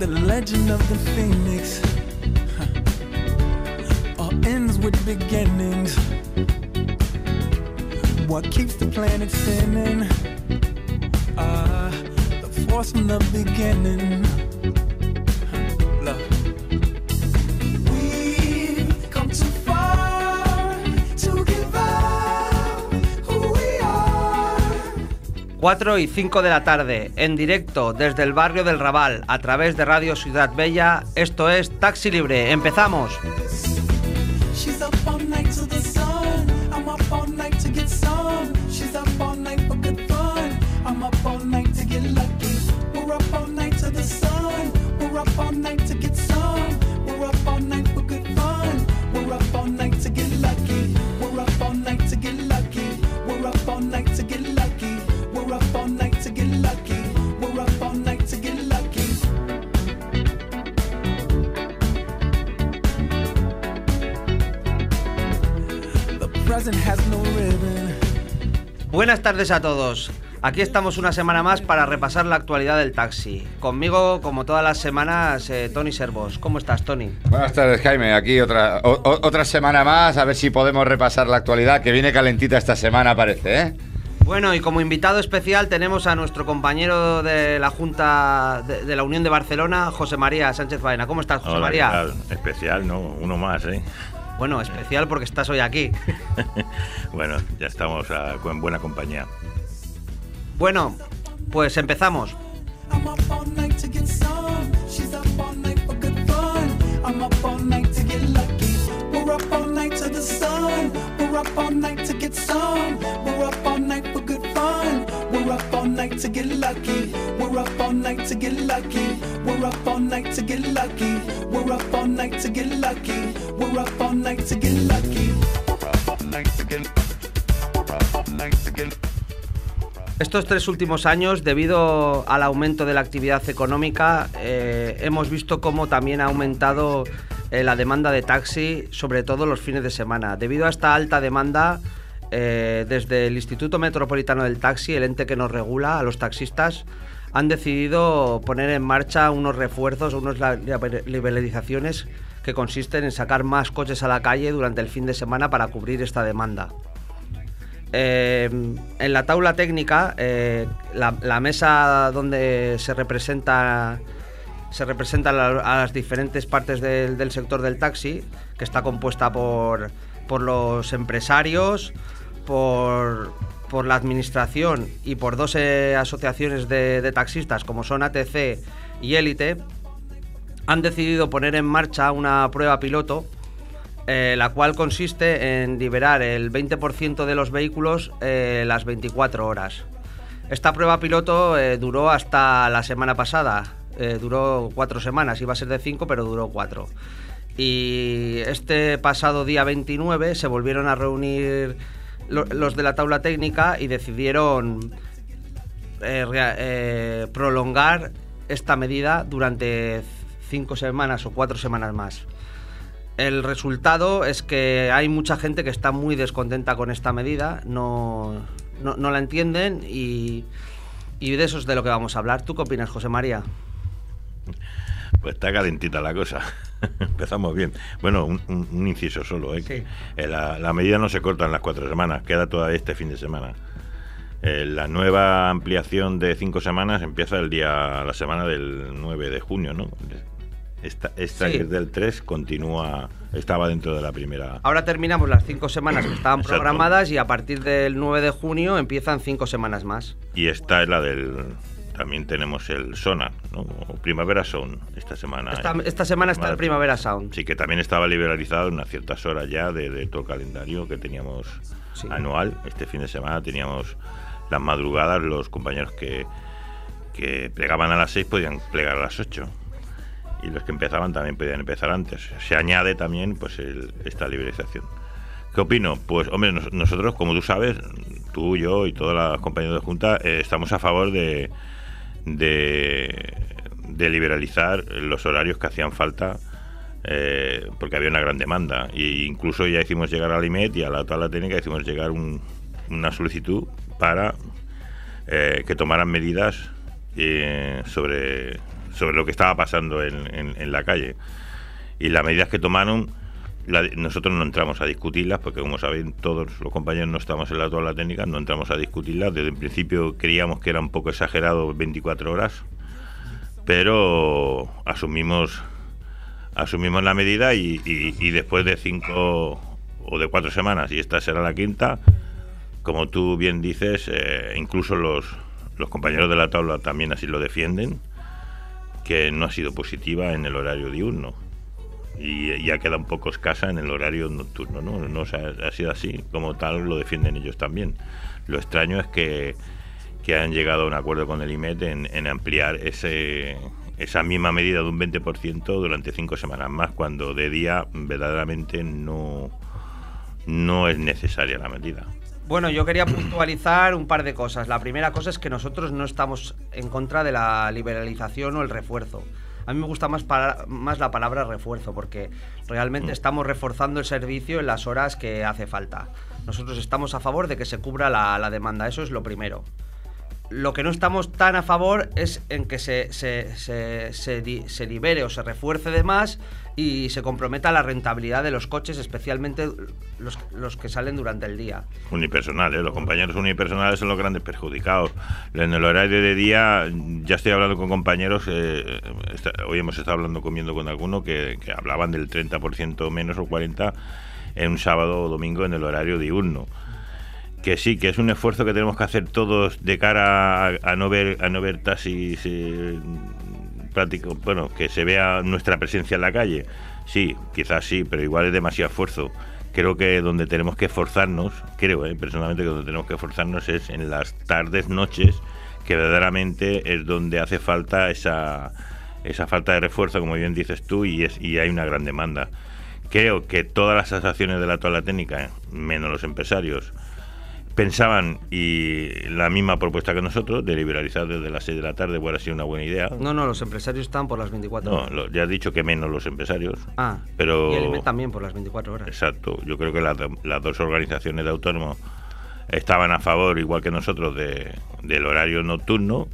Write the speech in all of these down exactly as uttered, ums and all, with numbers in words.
the legend of the phoenix, huh. All ends with beginnings. What keeps the planet spinning? Ah, uh, the force from the beginning. Huh. Love. We've come too far to give up who we are. cuatro y cinco de la tarde, en directo desde el barrio del Raval, a través de Radio Ciudad Bella. Esto es Taxi Libre. ¡Empezamos! She's up all night to the sun. I'm up all night to get some. She's up all night for good fun. I'm up all night to get lucky. We're up all night to the sun. We're up all night to get some. We're up all night for good fun. We're up all night to get lucky. We're up all night to get lucky. We're up all night to get lucky. We're up all night to get lucky. We're up all night to get lucky. The present has no ribbon. Buenas tardes a todos. Aquí estamos una semana más para repasar la actualidad del taxi. Conmigo, como todas las semanas, eh, Tony Servos. ¿Cómo estás, Tony? Buenas tardes, Jaime. Aquí otra o, o, otra semana más, a ver si podemos repasar la actualidad, que viene calentita esta semana, parece, ¿eh? Bueno, y como invitado especial tenemos a nuestro compañero de la Junta de, de la Unión de Barcelona, José María Sánchez Baena. ¿Cómo estás, José Hola, María? ¿qué tal? Especial, ¿no? Uno más, ¿eh? Bueno, especial porque estás hoy aquí. Bueno, ya estamos a, en buena compañía. Bueno, pues empezamos. I'm up all night to get some. She's up all night for good fun. I'm up all night to get lucky. We're up all night to the sun. We're up all night to get some. We're up all night for good fun. We're up all night to get lucky. We're up all night to get lucky. We're up all night to get lucky. We're up all night to get lucky. We're up all night to get lucky. We're up all night to get. We're up all night to get. Estos tres últimos años, debido al aumento de la actividad económica, eh, hemos visto cómo también ha aumentado eh, la demanda de taxi, sobre todo los fines de semana. Debido a esta alta demanda, eh, desde el Instituto Metropolitano del Taxi, el ente que nos regula a los taxistas, han decidido poner en marcha unos refuerzos, unas liberalizaciones que consisten en sacar más coches a la calle durante el fin de semana para cubrir esta demanda. Eh, en la tabla técnica, eh, la, la mesa donde se representa se representan la, a las diferentes partes del, del sector del taxi, que está compuesta por, por los empresarios, por, por la administración y por dos eh, asociaciones de, de taxistas como son A T C y Élite, han decidido poner en marcha una prueba piloto, Eh, la cual consiste en liberar el veinte por ciento de los vehículos eh, las veinticuatro horas. Esta prueba piloto eh, duró hasta la semana pasada, eh, duró cuatro semanas, iba a ser de cinco, pero duró cuatro. Y este pasado día veintinueve se volvieron a reunir lo, los de la tabla técnica y decidieron eh, eh, prolongar esta medida durante cinco semanas o cuatro semanas más. El resultado es que hay mucha gente que está muy descontenta con esta medida, no, no, no la entienden y, y de eso es de lo que vamos a hablar. ¿Tú qué opinas, José María? Pues está calentita la cosa. Empezamos bien. Bueno, un, un, un inciso solo, ¿eh? Sí. Eh, la, la medida no se corta en las cuatro semanas, queda todavía este fin de semana. Eh, la nueva ampliación de cinco semanas empieza el día, la semana del nueve de junio, ¿no? Esta, esta sí. Que es del tres continúa, estaba dentro de la primera. Ahora terminamos las cinco semanas que estaban Exacto. programadas y a partir del nueve de junio empiezan cinco semanas más. Y esta es la del. También tenemos el Sonar, ¿no? O Primavera Sound esta semana. Esta, esta semana está el Primavera Sound. Sí, que también estaba liberalizado en unas ciertas horas ya de, de todo el calendario que teníamos sí. anual. Este fin de semana teníamos las madrugadas, los compañeros que, que plegaban a las seis podían plegar a las ocho. Y los que empezaban también podían empezar antes. Se añade también pues el, esta liberalización. ¿Qué opino? Pues, hombre, nos, nosotros, como tú sabes, tú, yo y todas las compañeras de Junta, eh, estamos a favor de, de, de liberalizar los horarios que hacían falta, eh, porque había una gran demanda. E incluso ya hicimos llegar al I M E T y a la tabla técnica hicimos llegar un, una solicitud para eh, que tomaran medidas eh, sobre... sobre lo que estaba pasando en, en, en la calle. Y las medidas que tomaron, la, nosotros no entramos a discutirlas, porque como saben todos los compañeros no estamos en la tabla técnica, no entramos a discutirlas. Desde el principio creíamos que era un poco exagerado veinticuatro horas, pero asumimos asumimos la medida y, y, y después de cinco o de cuatro semanas, y esta será la quinta, como tú bien dices, eh, incluso los, los compañeros de la tabla también así lo defienden, que no ha sido positiva en el horario diurno. Y ya queda un poco escasa en el horario nocturno, ¿no? No o sea, ha sido así, como tal lo defienden ellos también. Lo extraño es que, que han llegado a un acuerdo con el I M E T en, en ampliar ese, esa misma medida de un veinte por ciento durante cinco semanas más, cuando de día verdaderamente no, no es necesaria la medida. Bueno, yo quería puntualizar un par de cosas. La primera cosa es que nosotros no estamos en contra de la liberalización o el refuerzo. A mí me gusta más, para, más la palabra refuerzo, porque realmente estamos reforzando el servicio en las horas que hace falta. Nosotros estamos a favor de que se cubra la, la demanda, eso es lo primero. Lo que no estamos tan a favor es en que se, se, se, se, se libere o se refuerce de más y se comprometa la rentabilidad de los coches, especialmente los, los que salen durante el día. Unipersonales, los compañeros unipersonales son los grandes perjudicados. En el horario de día, ya estoy hablando con compañeros, eh, está, hoy hemos estado hablando, comiendo con alguno, que, que hablaban del treinta por ciento menos o cuarenta por ciento en un sábado o domingo en el horario diurno. Que sí, que es un esfuerzo que tenemos que hacer todos de cara a, a no ver a no ver taxis eh, práctico, bueno, que se vea nuestra presencia en la calle. Sí, quizás sí, pero igual es demasiado esfuerzo. Creo que donde tenemos que esforzarnos, creo eh, personalmente que donde tenemos que esforzarnos es en las tardes, noches, que verdaderamente es donde hace falta esa esa falta de refuerzo, como bien dices tú, y es y hay una gran demanda. Creo que todas las asociaciones de la tabla técnica, menos los empresarios, pensaban y la misma propuesta que nosotros, de liberalizar desde las seis de la tarde, hubiera sido una buena idea. No, no, los empresarios están por las veinticuatro horas. No, lo, ya has dicho que menos los empresarios. Ah, pero y el I M E T también por las veinticuatro horas. Exacto, yo creo que la, las dos organizaciones de autónomos estaban a favor, igual que nosotros, de, del horario nocturno,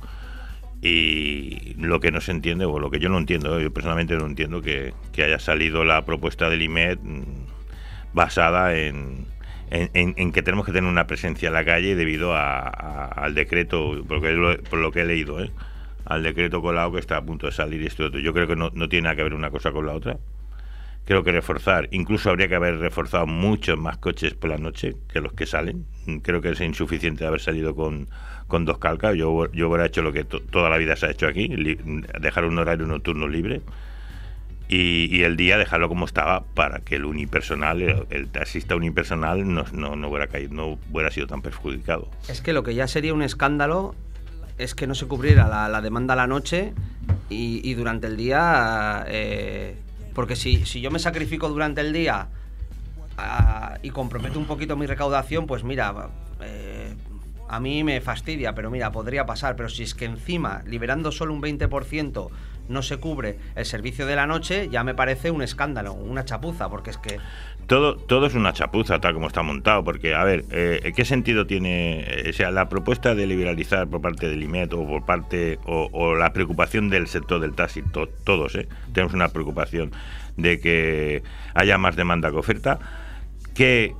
y lo que no se entiende, o lo que yo no entiendo, yo personalmente no entiendo que, que haya salido la propuesta del I M E T basada en En, en, en que tenemos que tener una presencia en la calle debido a, a, al decreto, porque lo, por lo que he leído, ¿eh? al decreto colado que está a punto de salir y esto y otro. Yo creo que no, no tiene nada que ver una cosa con la otra. Creo que reforzar, incluso habría que haber reforzado muchos más coches por la noche que los que salen. Creo que es insuficiente haber salido con, con dos calcas. Yo, yo hubiera hecho lo que to, toda la vida se ha hecho aquí, li, dejar un horario nocturno libre. Y, y el día dejarlo como estaba para que el unipersonal, el, el taxista unipersonal no, no, no, hubiera caído, no hubiera sido tan perjudicado. Es que lo que ya sería un escándalo es que no se cubriera la, la demanda a la noche y, y durante el día, eh, porque si, si yo me sacrifico durante el día uh, y comprometo un poquito mi recaudación, pues mira, eh, a mí me fastidia, pero mira, podría pasar. Pero si es que encima, liberando solo un veinte por ciento, no se cubre el servicio de la noche, ya me parece un escándalo, una chapuza, porque es que... Todo, todo es una chapuza, tal como está montado, porque, a ver, eh, ¿qué sentido tiene, eh, o sea, la propuesta de liberalizar por parte del I M E T o por parte, o, o la preocupación del sector del taxi, to, todos, eh, tenemos una preocupación de que haya más demanda que oferta? ¿Qué,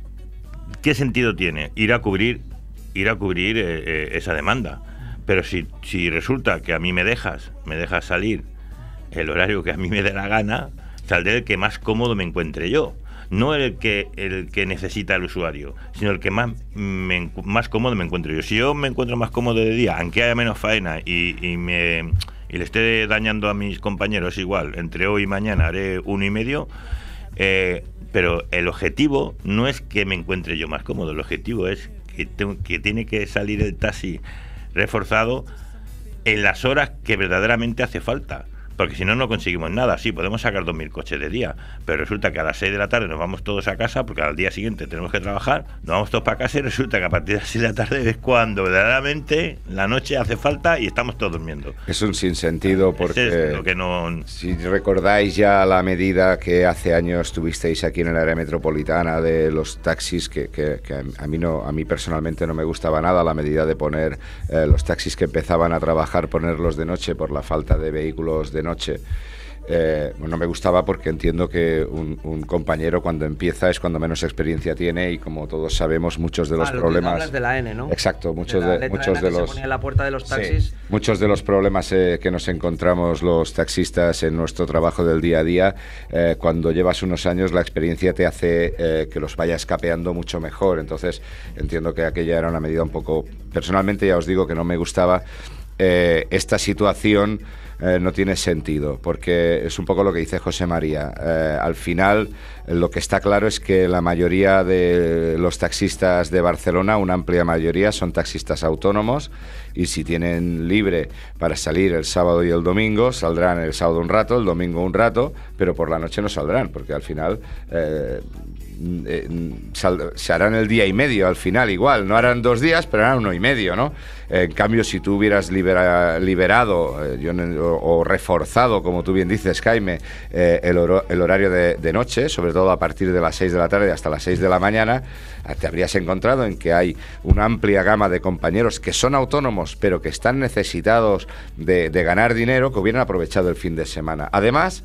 qué sentido tiene ir a cubrir, ir a cubrir eh, eh, esa demanda? Pero si, si resulta que a mí me dejas, me dejas salir el horario que a mí me dé la gana, saldré el que más cómodo me encuentre yo. No el que el que necesita el usuario, sino el que más, me, más cómodo me encuentre yo. Si yo me encuentro más cómodo de día, aunque haya menos faena y, y, me, y le esté dañando a mis compañeros igual, entre hoy y mañana haré uno y medio, eh, pero el objetivo no es que me encuentre yo más cómodo, el objetivo es que, tengo, que tiene que salir el taxi reforzado en las horas que verdaderamente hace falta, porque si no, no conseguimos nada. Sí, podemos sacar dos mil coches de día, pero resulta que a las seis de la tarde nos vamos todos a casa, porque al día siguiente tenemos que trabajar, nos vamos todos para casa y resulta que a partir de las seis de la tarde es cuando verdaderamente la noche hace falta y estamos todos durmiendo. Es un sinsentido porque es lo que no... si recordáis ya la medida que hace años tuvisteis aquí en el área metropolitana de los taxis, que, que, que a mí no, a mí personalmente no me gustaba nada la medida de poner eh, los taxis que empezaban a trabajar, ponerlos de noche por la falta de vehículos de noche. Eh, no me gustaba porque entiendo que un, un compañero cuando empieza es cuando menos experiencia tiene y como todos sabemos muchos de los ah, lo problemas... hablas de la N, ¿no? Exacto, muchos de, de, muchos de los... Se ponía en la puerta de los taxis. Sí, muchos de los problemas eh, que nos encontramos los taxistas en nuestro trabajo del día a día, eh, cuando llevas unos años la experiencia te hace eh, que los vayas capeando mucho mejor. Entonces entiendo que aquella era una medida un poco... Personalmente ya os digo que no me gustaba eh, esta situación. Eh, no tiene sentido, porque es un poco lo que dice José María. Eh, al final, lo que está claro es que la mayoría de los taxistas de Barcelona, una amplia mayoría, son taxistas autónomos y si tienen libre para salir el sábado y el domingo, saldrán el sábado un rato, el domingo un rato, pero por la noche no saldrán, porque al final... Eh, Eh, sal, se harán el día y medio al final igual, no harán dos días pero harán uno y medio, ¿no? Eh, en cambio si tú hubieras libera, liberado eh, yo, o, o reforzado, como tú bien dices, Jaime, eh, el, oro, el horario de, de noche, sobre todo a partir de las seis de la tarde hasta las seis de la mañana, te habrías encontrado en que hay una amplia gama de compañeros que son autónomos pero que están necesitados de, de ganar dinero, que hubieran aprovechado el fin de semana. Además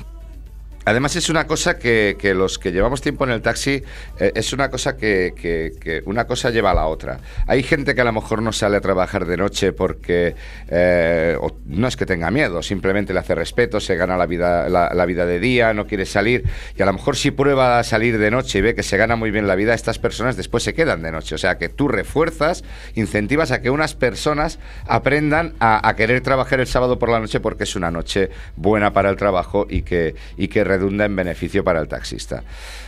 Además es una cosa que, que los que llevamos tiempo en el taxi, eh, es una cosa que, que, que una cosa lleva a la otra. Hay gente que a lo mejor no sale a trabajar de noche porque eh, o no es que tenga miedo, simplemente le hace respeto, se gana la vida, la, la vida de día, no quiere salir, y a lo mejor si prueba a salir de noche y ve que se gana muy bien la vida, estas personas después se quedan de noche. O sea que tú refuerzas, incentivas a que unas personas aprendan a, a querer trabajar el sábado por la noche porque es una noche buena para el trabajo y que, y que redunda en beneficio para el taxista.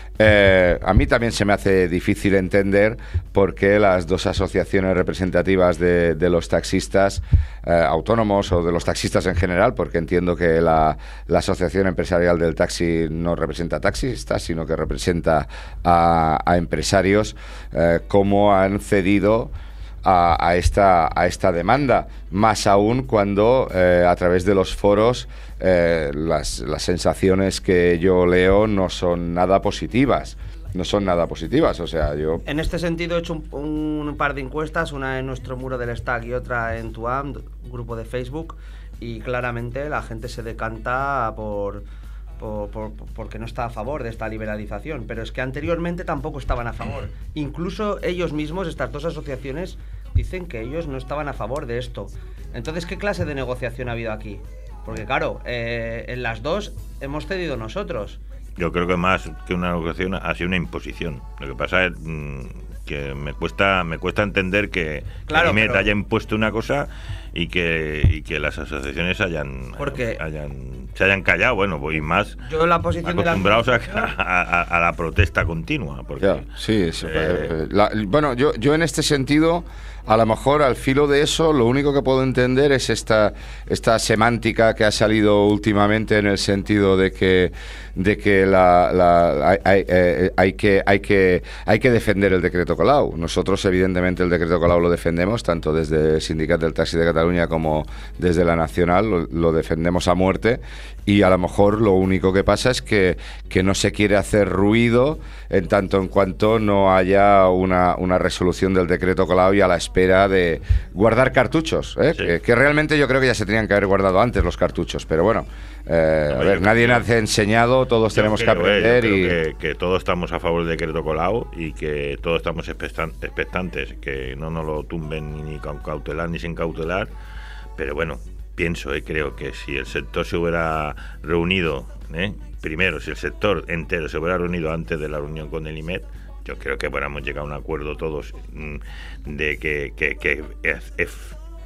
Eh, a mí también se me hace difícil entender por qué las dos asociaciones representativas de, de los taxistas eh, autónomos o de los taxistas en general, porque entiendo que la, la Asociación Empresarial del Taxi no representa a taxistas, sino que representa a, a empresarios, eh, cómo han cedido A, a, esta, a esta demanda, más aún cuando eh, a través de los foros eh, las, las sensaciones que yo leo no son nada positivas. No son nada positivas, o sea, yo... En este sentido he hecho un, un par de encuestas, una en nuestro muro del Stack y otra en Tuam, grupo de Facebook, y claramente la gente se decanta por... Por, por, porque no está a favor de esta liberalización, pero es que anteriormente tampoco estaban a favor. Incluso ellos mismos, estas dos asociaciones, dicen que ellos no estaban a favor de esto. Entonces, ¿qué clase de negociación ha habido aquí? Porque claro, eh, en las dos hemos cedido nosotros. Yo creo que más que una negociación ha sido una imposición. Lo que pasa es mmm, que me cuesta me cuesta entender que, claro, que I M E T pero... haya impuesto una cosa y que y que las asociaciones hayan, Porque hayan se hayan callado, bueno, voy más yo la posición acostumbrados de la... a, a, a la protesta continua. Porque, ya, sí, es, eh... la, bueno, yo, yo en este sentido, a lo mejor al filo de eso, lo único que puedo entender es esta, esta semántica que ha salido últimamente en el sentido de que, de que la, la, hay, hay, eh, hay, que, hay, que, hay que defender el decreto Colau. Nosotros, evidentemente, el decreto Colau lo defendemos, tanto desde el Sindicato del Taxi de Cataluña como desde la Nacional, lo, lo defendemos a muerte, y a lo mejor lo único que pasa es que, que no se quiere hacer ruido en tanto en cuanto no haya una, una resolución del decreto Colau y a la espera de guardar cartuchos, ¿eh? Sí. que, que realmente yo creo que ya se tenían que haber guardado antes los cartuchos, pero bueno, eh, a ver, nadie nos ha enseñado, todos tenemos creo, que aprender eh, yo y... creo que, que todos estamos a favor del decreto Colau y que todos estamos expectantes, que no nos lo tumben ni con cautelar ni sin cautelar, pero bueno, pienso, eh, creo que si el sector se hubiera reunido, eh, primero, si el sector entero se hubiera reunido antes de la reunión con el I M E T, yo creo que hubiéramos llegado a un acuerdo todos mmm, de que, que, que es, es,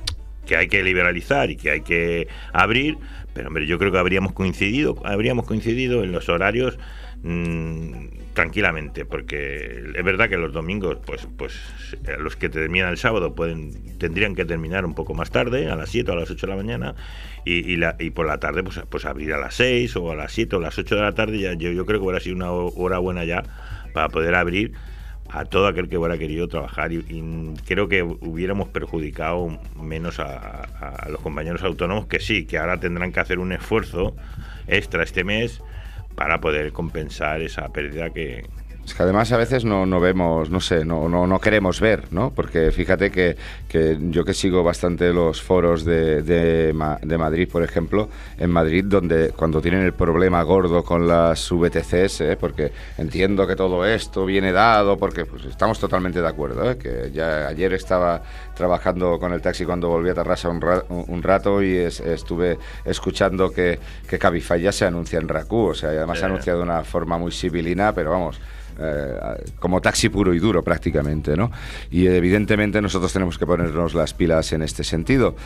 que hay que liberalizar y que hay que abrir, pero hombre, yo creo que habríamos coincidido, habríamos coincidido en los horarios mmm, tranquilamente, porque es verdad que los domingos, pues, pues los que terminan el sábado pueden, tendrían que terminar un poco más tarde, a las siete o a las ocho de la mañana, y, y, la, y por la tarde pues, pues abrir a las seis o a las siete o a las ocho de la tarde. Ya, yo, yo creo que hubiera sido una hora buena ya para poder abrir a todo aquel que hubiera querido trabajar, y, y creo que hubiéramos perjudicado menos a, a, a los compañeros autónomos, que sí, que ahora tendrán que hacer un esfuerzo extra este mes para poder compensar esa pérdida que... Es que además a veces no, no vemos, no sé, no, no, no queremos ver, ¿no? Porque fíjate que, que yo que sigo bastante los foros de, de, de Madrid, por ejemplo, en Madrid, donde cuando tienen el problema gordo con las V T Cs, ¿eh? Porque entiendo que todo esto viene dado, porque pues, estamos totalmente de acuerdo, ¿eh? Que ya ayer estaba trabajando con el taxi cuando volví a Tarrasa un, ra un rato y es, estuve escuchando que, que Cabify ya se anuncia en RACU, o sea, y además se ha anunciado de una forma muy sibilina, pero vamos... Eh, como taxi puro y duro prácticamente, ¿no? Y evidentemente nosotros tenemos que ponernos las pilas en este sentido.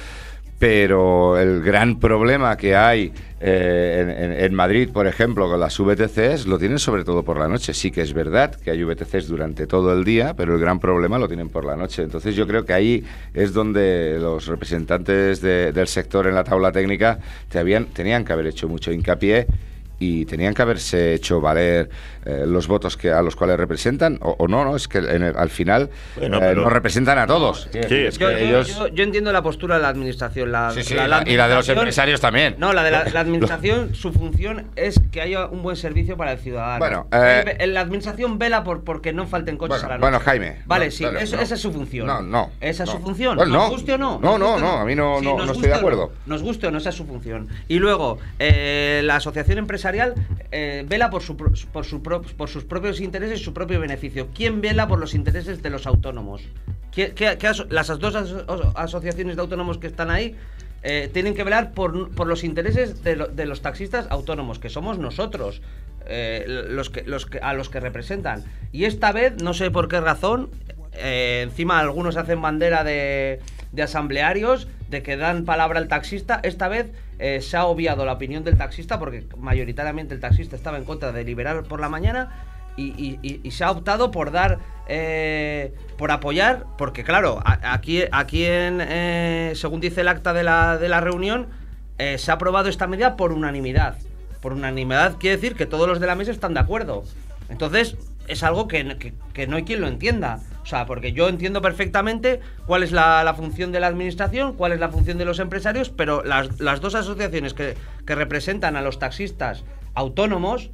Pero el gran problema que hay eh, en, en Madrid, por ejemplo, con las V T Cs, lo tienen sobre todo por la noche. Sí que es verdad que hay V T Cs durante todo el día, pero el gran problema lo tienen por la noche. Entonces yo creo que ahí es donde los representantes de, del sector en la tabla técnica te habían, tenían que haber hecho mucho hincapié y tenían que haberse hecho valer eh, los votos que a los cuales representan, o, o no, no, es que en el, al final bueno, eh, pero... nos representan a todos. Sí, es que yo, ellos... yo, yo entiendo la postura de la administración, la, sí, sí, la, la, la y la de los empresarios también. No, la de la, la administración, su función es que haya un buen servicio para el ciudadano. Bueno, eh... la administración vela por porque no falten coches bueno, a la noche. Bueno, Jaime. Vale, no, sí, dale, eso, no. esa es su función. No, no. Esa es no. su función. Bueno, ¿Nos no. guste o no? No, no, no, a mí no, sí, no, no estoy de acuerdo. No, nos guste o no, esa es su función. Y luego, eh, la asociación empresarial eh, vela por, su, por, su pro, por sus propios intereses y su propio beneficio. ¿Quién vela por los intereses de los autónomos? ¿Qué, qué, qué aso las dos aso asociaciones de autónomos que están ahí eh, tienen que velar por, por los intereses de, lo, de los taxistas autónomos, que somos nosotros, eh, los que, los que, a los que representan? Y esta vez, no sé por qué razón, eh, encima algunos hacen bandera de, de asamblearios, de que dan palabra al taxista. Esta vez eh, se ha obviado la opinión del taxista, porque mayoritariamente el taxista estaba en contra de liberar por la mañana, y, y, y, y se ha optado por dar, eh, por apoyar, porque claro, a, aquí, aquí en, eh, según dice el acta de la, de la reunión, eh, se ha aprobado esta medida por unanimidad. Por unanimidad quiere decir que todos los de la mesa están de acuerdo. Entonces, es algo que, que, que no hay quien lo entienda. O sea, porque yo entiendo perfectamente cuál es la, la función de la administración, cuál es la función de los empresarios, pero las, las dos asociaciones que, que representan a los taxistas autónomos,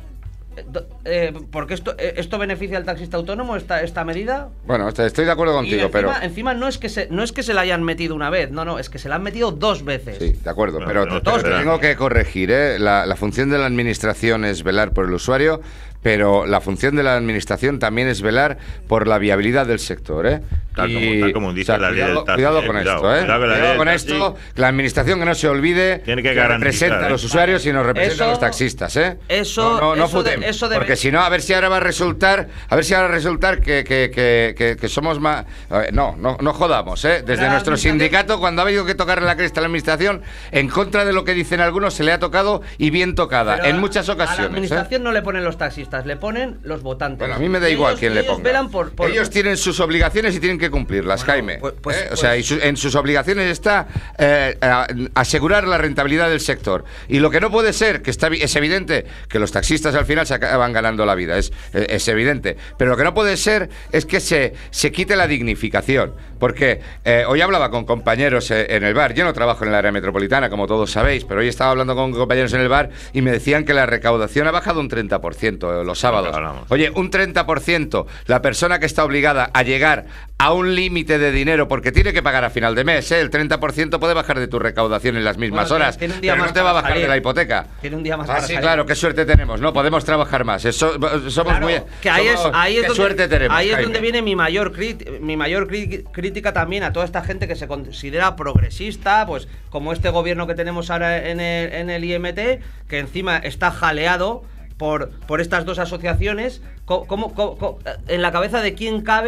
eh, porque esto, esto beneficia al taxista autónomo, esta, esta medida. Bueno, estoy de acuerdo contigo, y encima, pero... encima no es, que se, no es que se la hayan metido una vez, no, no, es que se la han metido dos veces. Sí, de acuerdo, no, pero no, te, no, te tengo que corregir, ¿eh? La, la función de la administración es velar por el usuario, pero la función de la administración también es velar por la viabilidad del sector, ¿eh? Tal, y, como, tal como dice o sea, la ley cuidado, del taxi. cuidado eh, con cuidado, esto, ¿eh? Cuidado, Cuidado con taxi, esto, la administración que no se olvide tiene que, que garantizar, representa a los ¿eh? usuarios y nos representa eso, a los taxistas, ¿eh? Eso, no, no, no eso, futen, de, eso debe... porque si no, a ver si ahora va a resultar, a ver si ahora va a resultar que, que, que, que, que somos más... Ver, no, no, no jodamos, ¿eh? Desde la nuestro sindicato, cuando ha habido que tocarle la cresta a la administración, en contra de lo que dicen algunos, se le ha tocado y bien tocada, Pero en muchas ocasiones. A la administración ¿eh? no le ponen los taxistas, le ponen los votantes. Bueno, a mí me da igual ellos, quién le ellos ponga. Velan por, por... Ellos tienen sus obligaciones y tienen que cumplirlas, bueno, Jaime. Pues, pues, ¿eh? O sea, y su, en sus obligaciones está eh, a, asegurar la rentabilidad del sector. Y lo que no puede ser, que está, es evidente que los taxistas al final se acaban ganando la vida, es, es evidente. Pero lo que no puede ser es que se, se quite la dignificación. Porque eh, hoy hablaba con compañeros en el bar. Yo no trabajo en el área metropolitana, como todos sabéis, pero hoy estaba hablando con compañeros en el bar y me decían que la recaudación ha bajado un treinta por ciento los sábados. Oye, un treinta por ciento. La persona que está obligada a llegar a un límite de dinero, porque tiene que pagar a final de mes, ¿eh? El treinta por ciento puede bajar de tu recaudación en las mismas bueno, horas, pero no te va a bajar salir. de la hipoteca. Tiene un día más ah, para sí, salir. Claro, qué suerte tenemos, ¿no? Podemos trabajar más. Eso, somos claro, muy... Que ahí somos, es, ahí es qué donde, suerte tenemos, ahí es Jaime. donde viene mi mayor, mi mayor crítica también a toda esta gente que se considera progresista, pues como este gobierno que tenemos ahora en el, en el I M T, que encima está jaleado por, por estas dos asociaciones. ¿Cómo, cómo, cómo, en la cabeza de quién cabe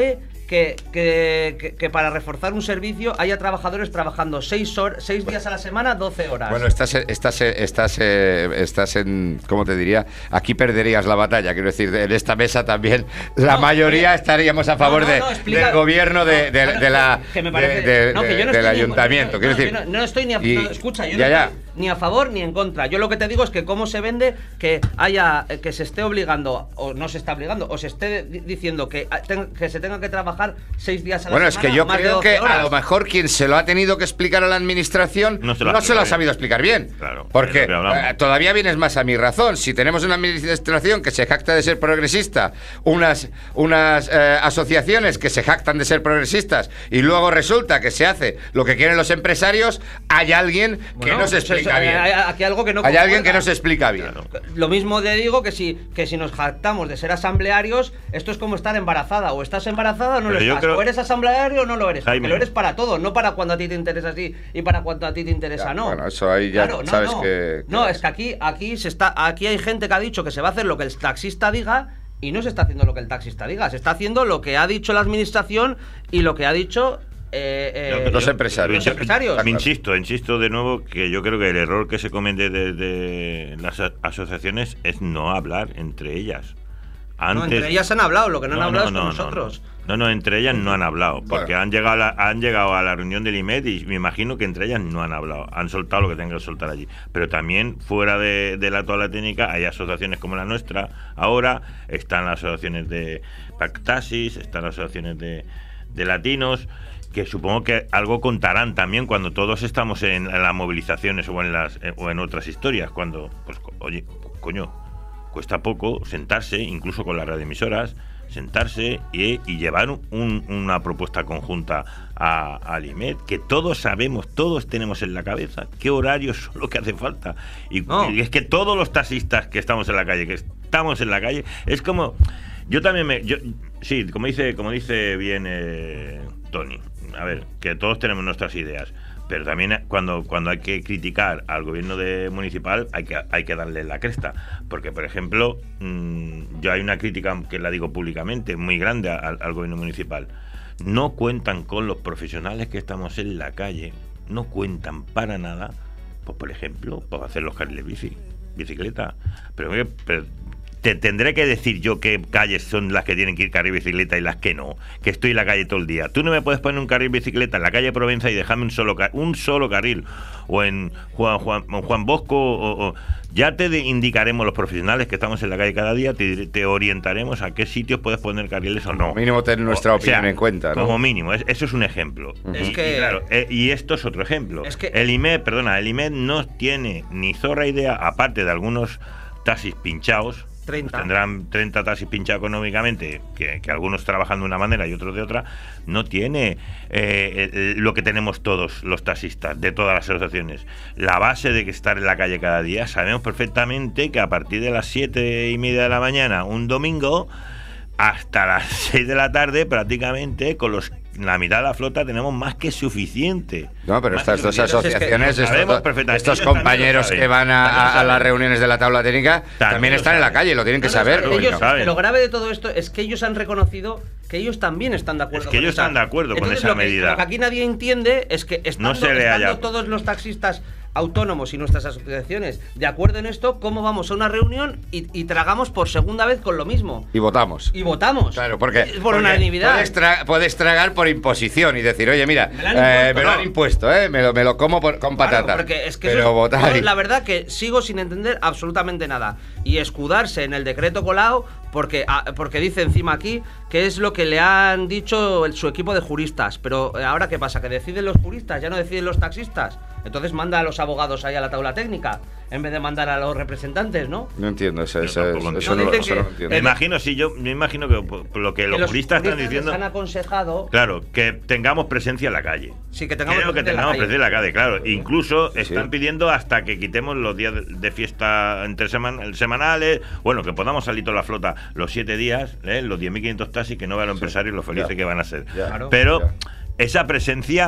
que, que, que, que para reforzar un servicio haya trabajadores trabajando seis, hor seis días a la semana, doce horas. Bueno, estás, estás, estás, eh, estás en, ¿cómo te diría? Aquí perderías la batalla, quiero decir, en esta mesa también la no, mayoría oye, estaríamos a favor no, no, no, de, explica, del gobierno de, de, de, de la, que me parece, de, de, no, que yo no del ayuntamiento, ni, quiero no, decir. No, no estoy ni a, y, no, escucha, yo ya, no ya. estoy ni a favor ni en contra. Yo lo que te digo es que cómo se vende que haya, que se esté obligando, o no se está obligando, o se esté diciendo que, que se tenga que trabajar seis días a la bueno, semana. Bueno, es que yo más creo de que horas. A lo mejor quien se lo ha tenido que explicar a la administración no se lo, no se lo ha sabido explicar bien. Claro, porque eh, todavía vienes más a mi razón. Si tenemos una administración que se jacta de ser progresista, unas, unas eh, asociaciones que se jactan de ser progresistas, y luego resulta que se hace lo que quieren los empresarios, hay alguien bueno, que no se explica pues, bien. Hay, aquí algo que no hay alguien que no se explica bien. Claro. Lo mismo te digo que si, que si nos jactamos de ser asamblearios, esto es como estar embarazada. O estás embarazada o no lo estás. Creo... O eres asambleario o no lo eres. Jaime. Lo eres para todo, no para cuando a ti te interesa así y para cuando a ti te interesa ya, no. Bueno, eso ahí ya claro, no, sabes no. que, que... No, es que aquí, aquí, se está, aquí hay gente que ha dicho que se va a hacer lo que el taxista diga y no se está haciendo lo que el taxista diga. Se está haciendo lo que ha dicho la administración y lo que ha dicho... Eh, eh, los, los empresarios. Los empresarios. Me insisto, insisto de nuevo que yo creo que el error que se comete de, de las asociaciones es no hablar entre ellas. Antes... No, entre ellas han hablado, lo que no, no han hablado no, es con no, nosotros. No, no, no, entre ellas no han hablado, porque bueno. han llegado a la, han llegado a la reunión del I M E D y me imagino que entre ellas no han hablado, han soltado lo que tengan que soltar allí. Pero también fuera de, de la toda la técnica hay asociaciones como la nuestra, ahora están las asociaciones de Pactasis, están las asociaciones de, de latinos, que supongo que algo contarán también cuando todos estamos en, en las movilizaciones o en las eh, o en otras historias, cuando, pues, oye, coño, cuesta poco sentarse, incluso con las radioemisoras, sentarse y, y llevar un, una propuesta conjunta a, al I M E D, que todos sabemos, todos tenemos en la cabeza qué horarios son lo que hace falta. Y, no. y es que todos los taxistas que estamos en la calle, que estamos en la calle, es como... Yo también me... Yo, sí, como dice, como dice bien eh, Tony, a ver, que todos tenemos nuestras ideas, pero también cuando, cuando hay que criticar al gobierno de municipal hay que, hay que darle la cresta, porque por ejemplo mmm, yo hay una crítica que la digo públicamente muy grande al, al gobierno municipal. No cuentan con los profesionales que estamos en la calle, no cuentan para nada, pues por ejemplo, para hacer los carriles bici, bicicleta, pero, pero te tendré que decir yo qué calles son las que tienen que ir carril bicicleta y las que no, que estoy en la calle todo el día. Tú no me puedes poner un carril bicicleta en la calle Provenza y dejarme un solo un solo carril, o en Juan, Juan, Juan Bosco, o, o ya te de, indicaremos los profesionales que estamos en la calle cada día, te, te orientaremos a qué sitios puedes poner carriles o no. Como mínimo tener nuestra o, opinión o sea, en cuenta, ¿no? Como mínimo, es, eso es un ejemplo. Uh-huh. y, es que... y, claro, eh, y esto es otro ejemplo. Es que... El I M E D, perdona, el I M E D no tiene ni zorra idea, aparte de algunos taxis pinchados. treinta. Tendrán treinta taxis pinchados económicamente, que, que algunos trabajan de una manera y otros de otra. No tiene eh, el, lo que tenemos todos los taxistas de todas las asociaciones. La base de que estar en la calle cada día, sabemos perfectamente que a partir de las siete y media de la mañana, un domingo, hasta las seis de la tarde, prácticamente, con los la mitad de la flota tenemos más que suficiente. No, pero estas dos asociaciones, es que estos, estos compañeros que van a, a, a las reuniones de la tabla técnica, también, también están en la calle, lo tienen que no, saber. No, ellos, lo, lo grave de todo esto es que ellos han reconocido que ellos también están de acuerdo es que con ellos esa. están de acuerdo Entonces, con esa lo que, medida. Lo que aquí nadie entiende es que estando, no se le estando haya... todos los taxistas autónomos y nuestras asociaciones de acuerdo en esto, ¿cómo vamos a una reunión y, y tragamos por segunda vez con lo mismo? Y votamos. Y votamos. Claro, porque... Por unanimidad. Puedes, tra puedes tragar por imposición y decir, oye, mira, me lo han impuesto, eh, me lo han impuesto eh, me, lo, me lo como por, con patatas. Claro, porque es que pero eso, votar y... la verdad que sigo sin entender absolutamente nada. Y escudarse en el decreto colado porque, porque dice encima aquí que es lo que le han dicho el, su equipo de juristas. Pero ahora, ¿qué pasa? ¿Que deciden los juristas? ¿Ya no deciden los taxistas? Entonces manda a los abogados ahí a la tabla técnica en vez de mandar a los representantes, ¿no? No entiendo eso, eso, eso, eso, no, no, que, eso no lo entiendo. Me imagino, sí, yo me imagino que lo que, que los, los juristas están diciendo. Han aconsejado. Claro, que tengamos presencia en la calle. Sí, que tengamos, Creo que tengamos presencia en la calle, claro. Sí. Incluso sí, están sí. pidiendo hasta que quitemos los días de, de fiesta entre seman, semanales. Bueno, que podamos salir toda la flota los siete días, ¿eh? Los diez mil quinientos taxis, que no vean los sí. empresarios lo felices ya. que van a ser. Ya. Pero ya. esa presencia.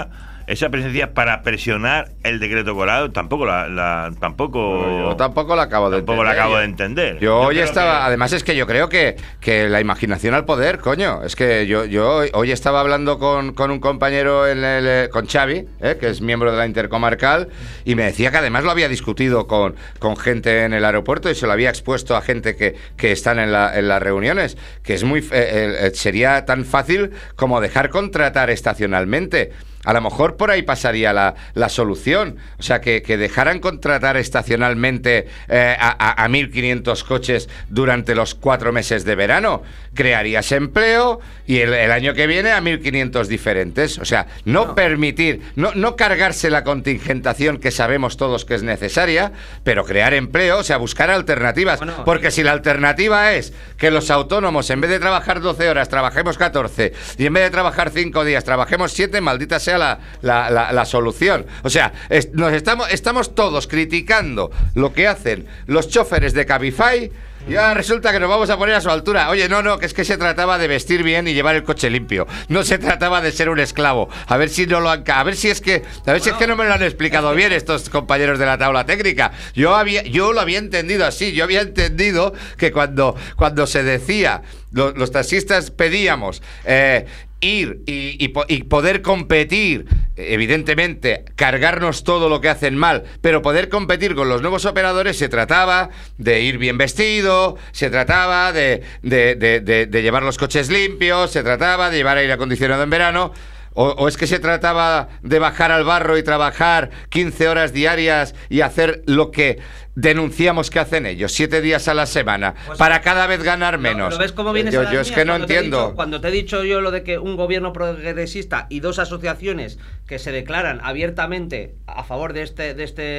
esa presencia para presionar el decreto Colau tampoco la, la tampoco no, yo tampoco la acabo de tampoco entender. la acabo de entender. Yo, yo hoy estaba, que... además es que yo creo que, que la imaginación al poder, coño, es que yo, yo hoy, hoy estaba hablando con, con un compañero, en el, con Xavi, ¿eh? que es miembro de la Intercomarcal, y me decía que además lo había discutido con, con gente en el aeropuerto y se lo había expuesto a gente que, que están en, la, en las reuniones, que es muy eh, eh, sería tan fácil como dejar contratar estacionalmente. A lo mejor por ahí pasaría la, la solución. O sea, que, que dejaran contratar estacionalmente eh, a, a mil quinientos coches durante los cuatro meses de verano. Crearías empleo y el, el año que viene a mil quinientos diferentes. O sea, no, no. permitir, no, no cargarse la contingentación que sabemos todos que es necesaria, pero crear empleo, o sea, buscar alternativas. Bueno, porque si la alternativa es que los autónomos, en vez de trabajar doce horas, trabajemos catorce, y en vez de trabajar cinco días, trabajemos siete, maldita sea La, la, la, la solución. O sea, es, nos estamos, estamos todos criticando lo que hacen los choferes de Cabify y ahora resulta que nos vamos a poner a su altura. Oye, no, no, que es que se trataba de vestir bien y llevar el coche limpio. No se trataba de ser un esclavo. A ver si no lo han, a ver si es que, a ver bueno, si es que no me lo han explicado bien estos compañeros de la tabla técnica. Yo había, yo lo había entendido así. Yo había entendido que cuando, cuando se decía, lo, los taxistas pedíamos eh, ir y, y, y poder competir, evidentemente cargarnos todo lo que hacen mal, pero poder competir con los nuevos operadores, se trataba de ir bien vestido, se trataba de, de, de, de, de llevar los coches limpios, se trataba de llevar aire acondicionado en verano. O, ¿O es que se trataba de bajar al barro y trabajar quince horas diarias y hacer lo que denunciamos que hacen ellos, siete días a la semana, pues, para cada vez ganar menos? ¿Lo ves cómo vienes yo, a las yo es que no entiendo. Te dicho, cuando te he dicho yo lo de que un gobierno progresista y dos asociaciones que se declaran abiertamente a favor de este, de este,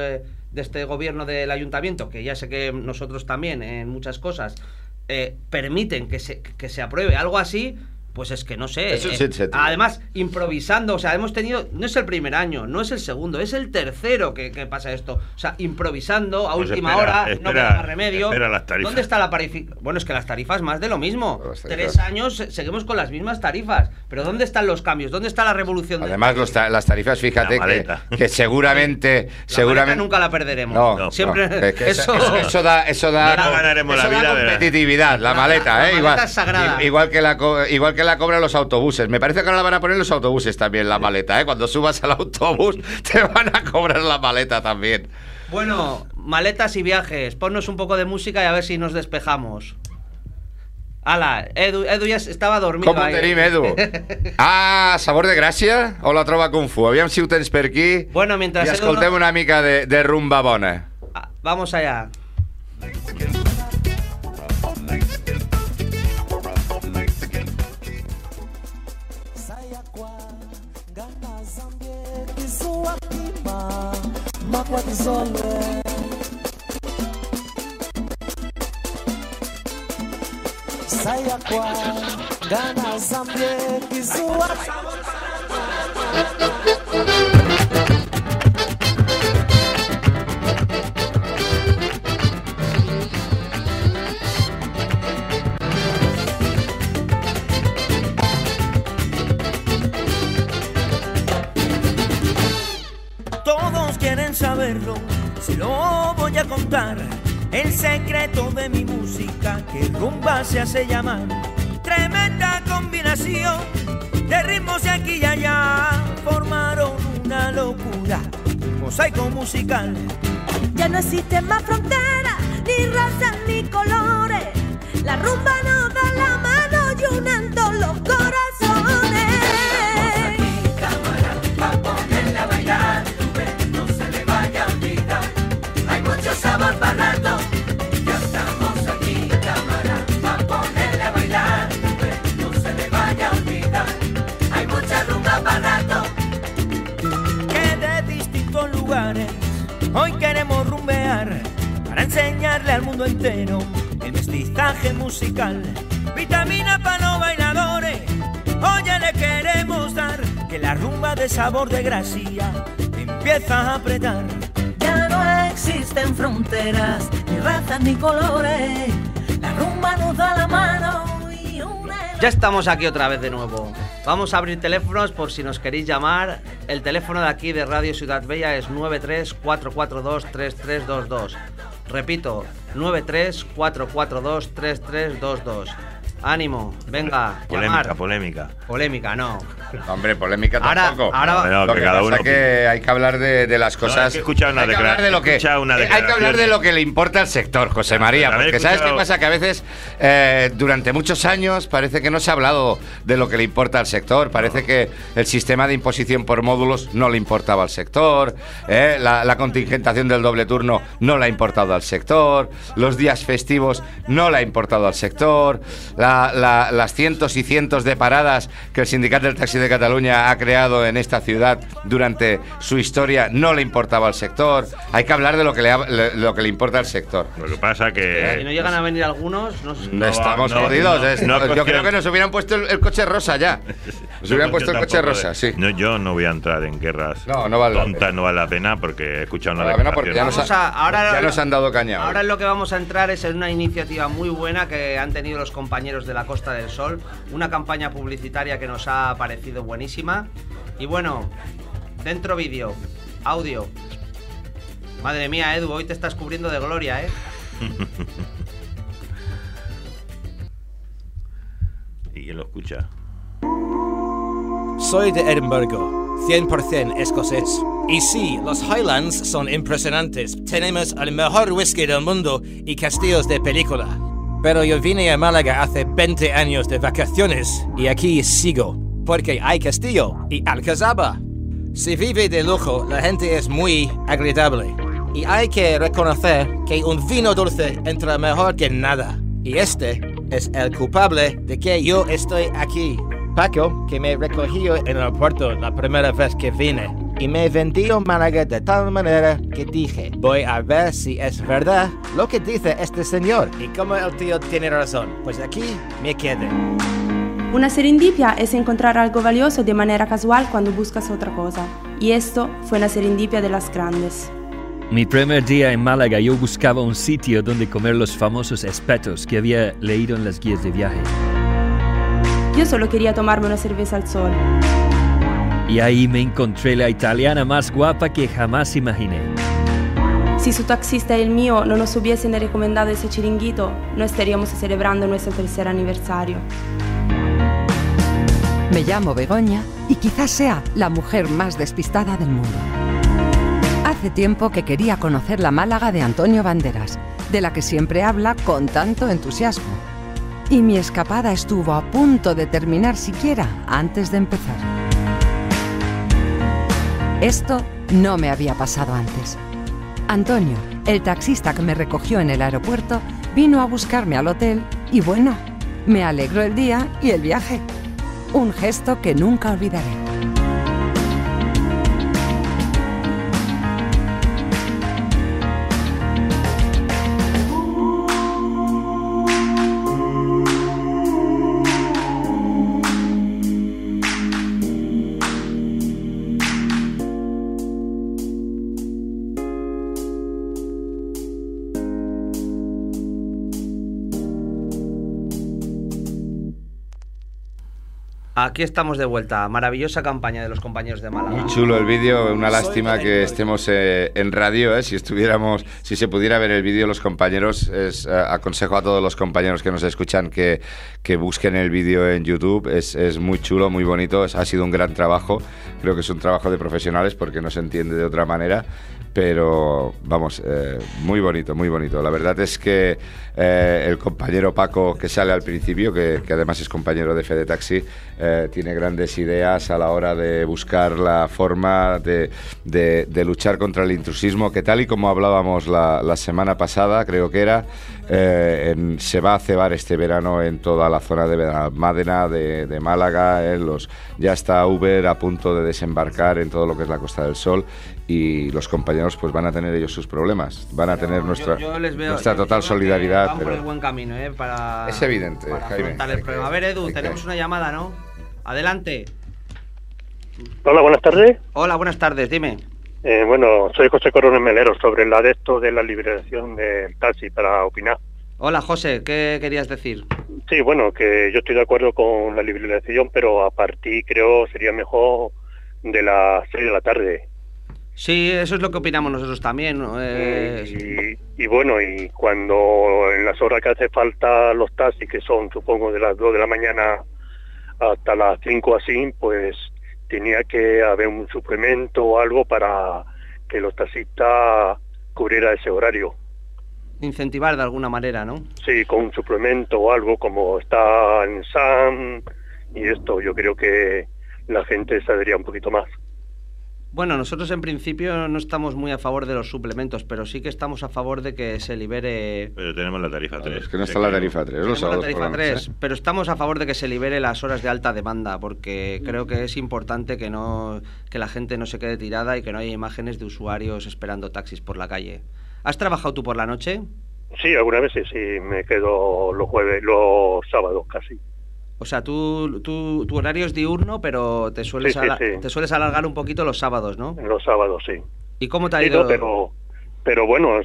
de este gobierno del ayuntamiento, que ya sé que nosotros también en muchas cosas eh, permiten que se, que se apruebe algo así. Pues es que no sé. Eso eh, sí, sí, además, improvisando, o sea, hemos tenido, no es el primer año, no es el segundo, es el tercero que, que pasa esto. O sea, improvisando a pues última espera, hora, espera, no queda más remedio. Las ¿Dónde está la tarifa? Bueno, es que las tarifas más de lo mismo. Tres años seguimos con las mismas tarifas. Pero ¿dónde están los cambios? ¿Dónde está la revolución? Además, los ta las tarifas, fíjate que, que seguramente, la seguramente nunca la perderemos. No, no siempre. No, que, que eso, eso, eso da, eso da, no ganaremos eso la vida, da competitividad. La, la maleta, la, eh, la igual, maleta es sagrada. Igual que la, igual que la cobran los autobuses. Me parece que ahora la van a poner los autobuses también, la maleta, ¿eh? Cuando subas al autobús te van a cobrar la maleta también. Bueno, maletas y viajes. Ponnos un poco de música y a ver si nos despejamos. Ala, Edu, Edu ya estaba dormido. Com ho tenim, Edu? Ah, Sabor de Gràcia o la Trova Kung Fu? Aviam si ho tens per aquí. Bueno, mientras i escoltem no... una mica de, de rumba bona. Ah, vamos allá. Saya kwa gana zambie kizua Todos quieren saberlo, se lo voy a contar. El secreto de mi música, que rumba se hace llamar. Tremenda combinación de ritmos de aquí y allá, formaron una locura, un mosaico musical. Ya no existen más fronteras, ni razas, ni colores. La rumba nos da la mano y unen todos los corazones. Estamos aquí, cámara, pa' ponerla a bailar. No se le vaya a olvidar, hay mucho sabor para rato. Ya estamos aquí, cámara, pa' ponerla a bailar. No se le vaya a olvidar, hay mucha rumba para rato. Que de distintos lugares hoy queremos rumbear para enseñarle al mundo entero el mestizaje musical. Vitamina para los bailadores, oye, le queremos dar que la rumba de Sabor de Gracia empieza a apretar. Ya no existen fronteras, ni razas, ni colores. La rumba nos da la mano y une Ya estamos aquí otra vez de nuevo. Vamos a abrir teléfonos por si nos queréis llamar. El teléfono de aquí de Radio Ciudad Bella es nueve tres cuatro cuatro dos tres tres dos dos. Repito, nueve tres cuatro cuatro dos tres tres dos dos. Ánimo, venga, polémica, llamar. polémica. Polémica, no. Hombre, polémica Ahora, tampoco. ahora, No, Lo que que cada pasa uno es que hay que hablar de, de las cosas. No, hay que escuchar una hay que hablar de lo que escuchar una hay que hablar de declaración. lo que le importa al sector, José Claro, María, haber porque ¿sabes escuchado- qué pasa? Que a veces eh, durante muchos años parece que no se ha hablado de lo que le importa al sector, parece que el sistema de imposición por módulos no le importaba al sector, eh, la, la contingentación del doble turno no le ha importado al sector, los días festivos no le ha importado al sector, la, la, las cientos y cientos de paradas que el Sindicato del Taxi de Cataluña ha creado en esta ciudad durante su historia no le importaba al sector. Hay que hablar de lo que le, ha- le- lo que le importa al sector. Lo que pasa que... si no llegan a venir algunos, no sé. No estamos no, jodidos. no, es- no, yo cuestión- creo que nos hubieran puesto el, el coche rosa ya. Nos hubieran puesto el coche Tampoco rosa, de- sí. No, yo no voy a entrar en guerras No, no vale la tontas, pena. no vale la pena porque he escuchado una No vale la pena porque declaración. ya nos, Vamos a- ahora- ya nos han dado caña. hoy. Ahora en lo que vamos a entrar es en una iniciativa muy buena que han tenido los compañeros de la Costa del Sol, una campaña publicitaria que nos ha parecido buenísima. Y bueno, dentro vídeo, audio. Madre mía, Edu, hoy te estás cubriendo de gloria, ¿eh? ¿Y quién lo escucha? Soy de Edimburgo, cien por ciento escocés. Y sí, los Highlands son impresionantes. Tenemos el mejor whisky del mundo y castillos de película. Pero yo vine a Málaga hace veinte años de vacaciones y aquí sigo, porque hay castillo y alcazaba. Se vive de lujo, la gente es muy agradable. Y hay que reconocer que un vino dulce entra mejor que nada. Y este es el culpable de que yo estoy aquí. Paco, que me recogió en el aeropuerto la primera vez que vine, y me vendió Málaga de tal manera que dije, voy a ver si es verdad lo que dice este señor. Y como el tío tiene razón, pues aquí me quedé. Una serendipia es encontrar algo valioso de manera casual cuando buscas otra cosa. Y esto fue una serendipia de las grandes. Mi primer día en Málaga yo buscaba un sitio donde comer los famosos espetos que había leído en las guías de viaje. Yo solo quería tomarme una cerveza al sol. Y ahí me encontré la italiana más guapa que jamás imaginé. Si su taxista y el mío no nos hubiesen recomendado ese chiringuito, no estaríamos celebrando nuestro tercer aniversario. Me llamo Begoña y quizás sea la mujer más despistada del mundo. Hace tiempo que quería conocer la Málaga de Antonio Banderas, de la que siempre habla con tanto entusiasmo. Y mi escapada estuvo a punto de terminar siquiera antes de empezar. Esto no me había pasado antes. Antonio, el taxista que me recogió en el aeropuerto, vino a buscarme al hotel y bueno, me alegró el día y el viaje. Un gesto que nunca olvidaré. Aquí estamos de vuelta. Maravillosa campaña de los compañeros de Málaga. Muy chulo el vídeo, una lástima que estemos eh, en radio, eh. Si estuviéramos, si se pudiera ver el vídeo, los compañeros, es, eh, aconsejo a todos los compañeros que nos escuchan que, que busquen el vídeo en YouTube, es, es muy chulo, muy bonito, es, ha sido un gran trabajo, creo que es un trabajo de profesionales porque no se entiende de otra manera, pero vamos, eh, muy bonito, muy bonito. La verdad es que eh, el compañero Paco que sale al principio, que, que además es compañero de Fede Taxi, eh, tiene grandes ideas a la hora de buscar la forma de, de, de luchar contra el intrusismo, que tal y como hablábamos la, la semana pasada, creo que era, eh, en, se va a cebar este verano en toda la zona de Benalmádena, de, de Málaga, eh, los, ya está Uber a punto de desembarcar en todo lo que es la Costa del Sol, y los compañeros pues van a tener ellos sus problemas, van a pero tener nuestra, yo, yo les veo, nuestra yo, total yo solidaridad. Van pero por el buen camino, ¿eh? Para, es evidente, para Jaime. afrontar el problema. A ver, Edu, tenemos una llamada, ¿no? Adelante. Hola, buenas tardes. Hola, buenas tardes, dime. Eh, bueno, soy José Coronel Melero, sobre el adepto de la liberación del taxi para opinar. Hola, José, ¿qué querías decir? Sí, bueno, que yo estoy de acuerdo con la liberalización, pero a partir, creo, sería mejor de las seis de la tarde. Sí, eso es lo que opinamos nosotros también. Eh... Y, y bueno, y cuando en las horas que hace falta los taxis, que son, supongo, de las dos de la mañana hasta las cinco así, pues tenía que haber un suplemento o algo para que los taxistas cubrieran ese horario. Incentivar de alguna manera, ¿no? Sí, con un suplemento o algo como está en S A M y esto, yo creo que la gente saldría un poquito más. Bueno, nosotros en principio no estamos muy a favor de los suplementos, pero sí que estamos a favor de que se libere... Pero tenemos la tarifa tres. Es que no está la tarifa tres, los sábados la tarifa tres, ¿eh? Pero estamos a favor de que se libere las horas de alta demanda, porque creo que es importante que no que la gente no se quede tirada y que no haya imágenes de usuarios esperando taxis por la calle. ¿Has trabajado tú por la noche? Sí, algunas veces sí, me quedo los jueves, los sábados casi. O sea, tú, tú, tu horario es diurno, pero te sueles, sí, sí, ala- sí. te sueles alargar un poquito los sábados, ¿no? Los sábados, sí. ¿Y cómo te ha Sí, ido? no, pero, pero bueno,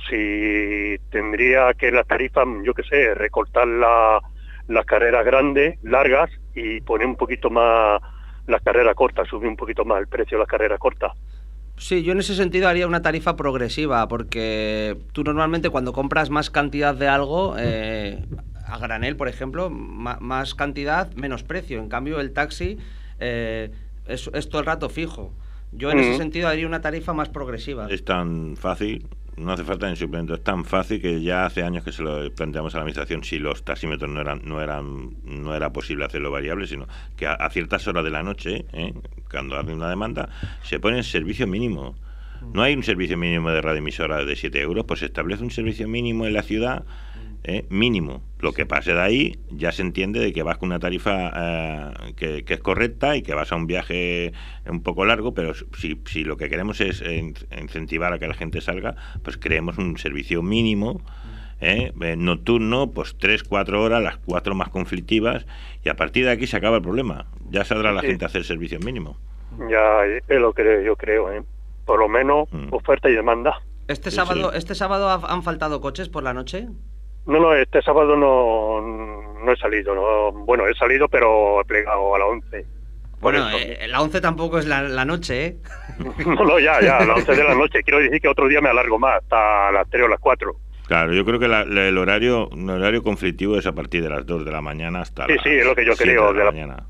si tendría que la tarifa, yo qué sé, recortar la, las carreras grandes, largas, y poner un poquito más las carreras cortas, subir un poquito más el precio de las carreras cortas. Sí, yo en ese sentido haría una tarifa progresiva, porque tú normalmente cuando compras más cantidad de algo, eh, a granel, por ejemplo, ma- más cantidad, menos precio. En cambio, el taxi eh, es, es todo el rato fijo. Yo en Mm. ese sentido haría una tarifa más progresiva. Es tan fácil, no hace falta ni suplemento, es tan fácil que ya hace años que se lo planteamos a la administración si los taxímetros no eran no eran no era posible hacerlo variable, sino que a, a ciertas horas de la noche, ¿eh? cuando hay una demanda, se pone en servicio mínimo. No hay un servicio mínimo de radioemisora de siete euros, pues se establece un servicio mínimo en la ciudad, ¿eh? mínimo. Lo que pase de ahí ya se entiende de que vas con una tarifa eh, que, que es correcta y que vas a un viaje un poco largo, pero si, si lo que queremos es eh, incentivar a que la gente salga, pues creemos un servicio mínimo, ¿eh? Eh, nocturno, pues tres, cuatro horas, las cuatro más conflictivas, y a partir de aquí se acaba el problema. Ya saldrá la Sí. gente a hacer servicio mínimo. Ya es lo que yo creo, ¿eh? Por lo menos oferta y demanda. Este Sí, sábado, sí. este sábado ha- han faltado coches por la noche. No, no, este sábado no, no he salido. No. Bueno, he salido, pero he plegado a las once. Por Bueno, eso. eh, la once tampoco es la, la noche, ¿eh? No, no, ya, ya, a las once de la noche. Quiero decir que otro día me alargo más, hasta las tres o las cuatro. Claro, yo creo que la- la- el horario el horario conflictivo es a partir de las dos de la mañana hasta Sí, las sí, es lo que yo siete creo. de de la la- mañana.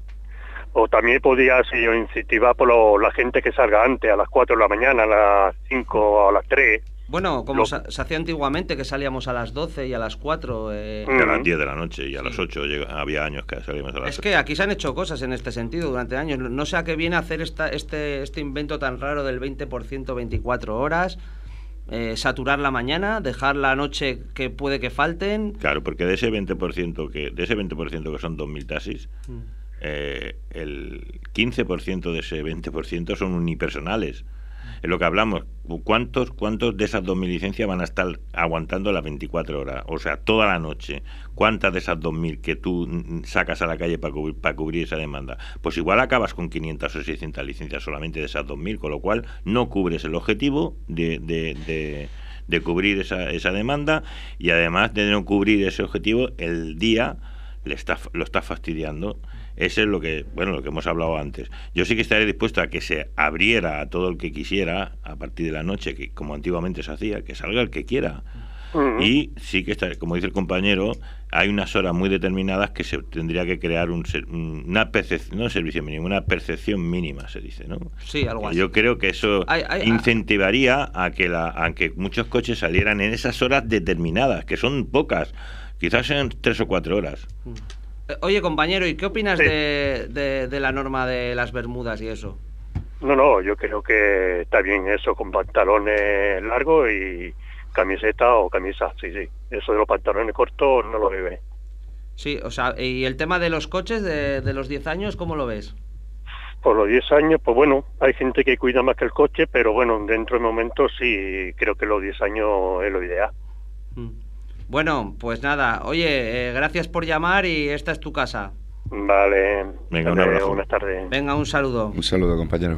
O también podía, si yo incentivar por lo- la gente que salga antes, a las cuatro de la mañana, a las cinco, a las tres. Bueno, como Lo- se, se hacía antiguamente, que salíamos a las doce y a las cuatro. Eh... Y a las diez de la noche y a las ocho llega- había años que salíamos a las Es que aquí se han hecho cosas en este sentido durante años. No sé a qué viene hacer esta, este, este invento tan raro del veinte por ciento veinticuatro horas, eh, saturar la mañana, dejar la noche que puede que falten. Claro, porque de ese veinte por ciento que de ese veinte por ciento que son dos mil taxis, Mm. eh, el quince por ciento de ese veinte por ciento son unipersonales. Es lo que hablamos. ¿Cuántos cuántos de esas dos mil licencias van a estar aguantando las veinticuatro horas? O sea, toda la noche. ¿Cuántas de esas dos mil que tú mm, sacas a la calle para cubrir, para cubrir esa demanda? Pues igual acabas con quinientas o seiscientas licencias solamente de esas dos mil, con lo cual no cubres el objetivo de, de, de, de cubrir esa, esa demanda, y además de no cubrir ese objetivo, el día le está, lo está fastidiando. Ese es lo que, bueno, lo que hemos hablado antes. Yo sí que estaría dispuesto a que se abriera a todo el que quisiera a partir de la noche, que como antiguamente se hacía, que salga el que quiera. Ujú. Y sí que está, como dice el compañero, hay unas horas muy determinadas que se tendría que crear un, ser- una percepción, no un servicio mínimo, una percepción mínima, se dice, ¿no? Sí, algo así. Yo creo que eso Hay- hay- incentivaría a que la, a que muchos coches salieran en esas horas determinadas, que son pocas, quizás sean tres o cuatro horas. Eh, Oye, compañero, ¿y qué opinas de, de, de la norma de las Bermudas y eso? No, no, yo creo que está bien eso, con pantalones largos y camiseta o camisa, sí, sí. Eso de los pantalones cortos no lo ve. Sí, o sea, y el tema de los coches de, de los diez años, ¿cómo lo ves? Por los diez años, pues bueno, hay gente que cuida más que el coche, pero bueno, dentro de momentos sí, creo que los diez años es lo ideal. Bueno, pues nada, oye, eh, gracias por llamar y esta es tu casa. Vale. Venga, un Vale, abrazo. Buenas tardes. Venga, un saludo. Un saludo, compañero.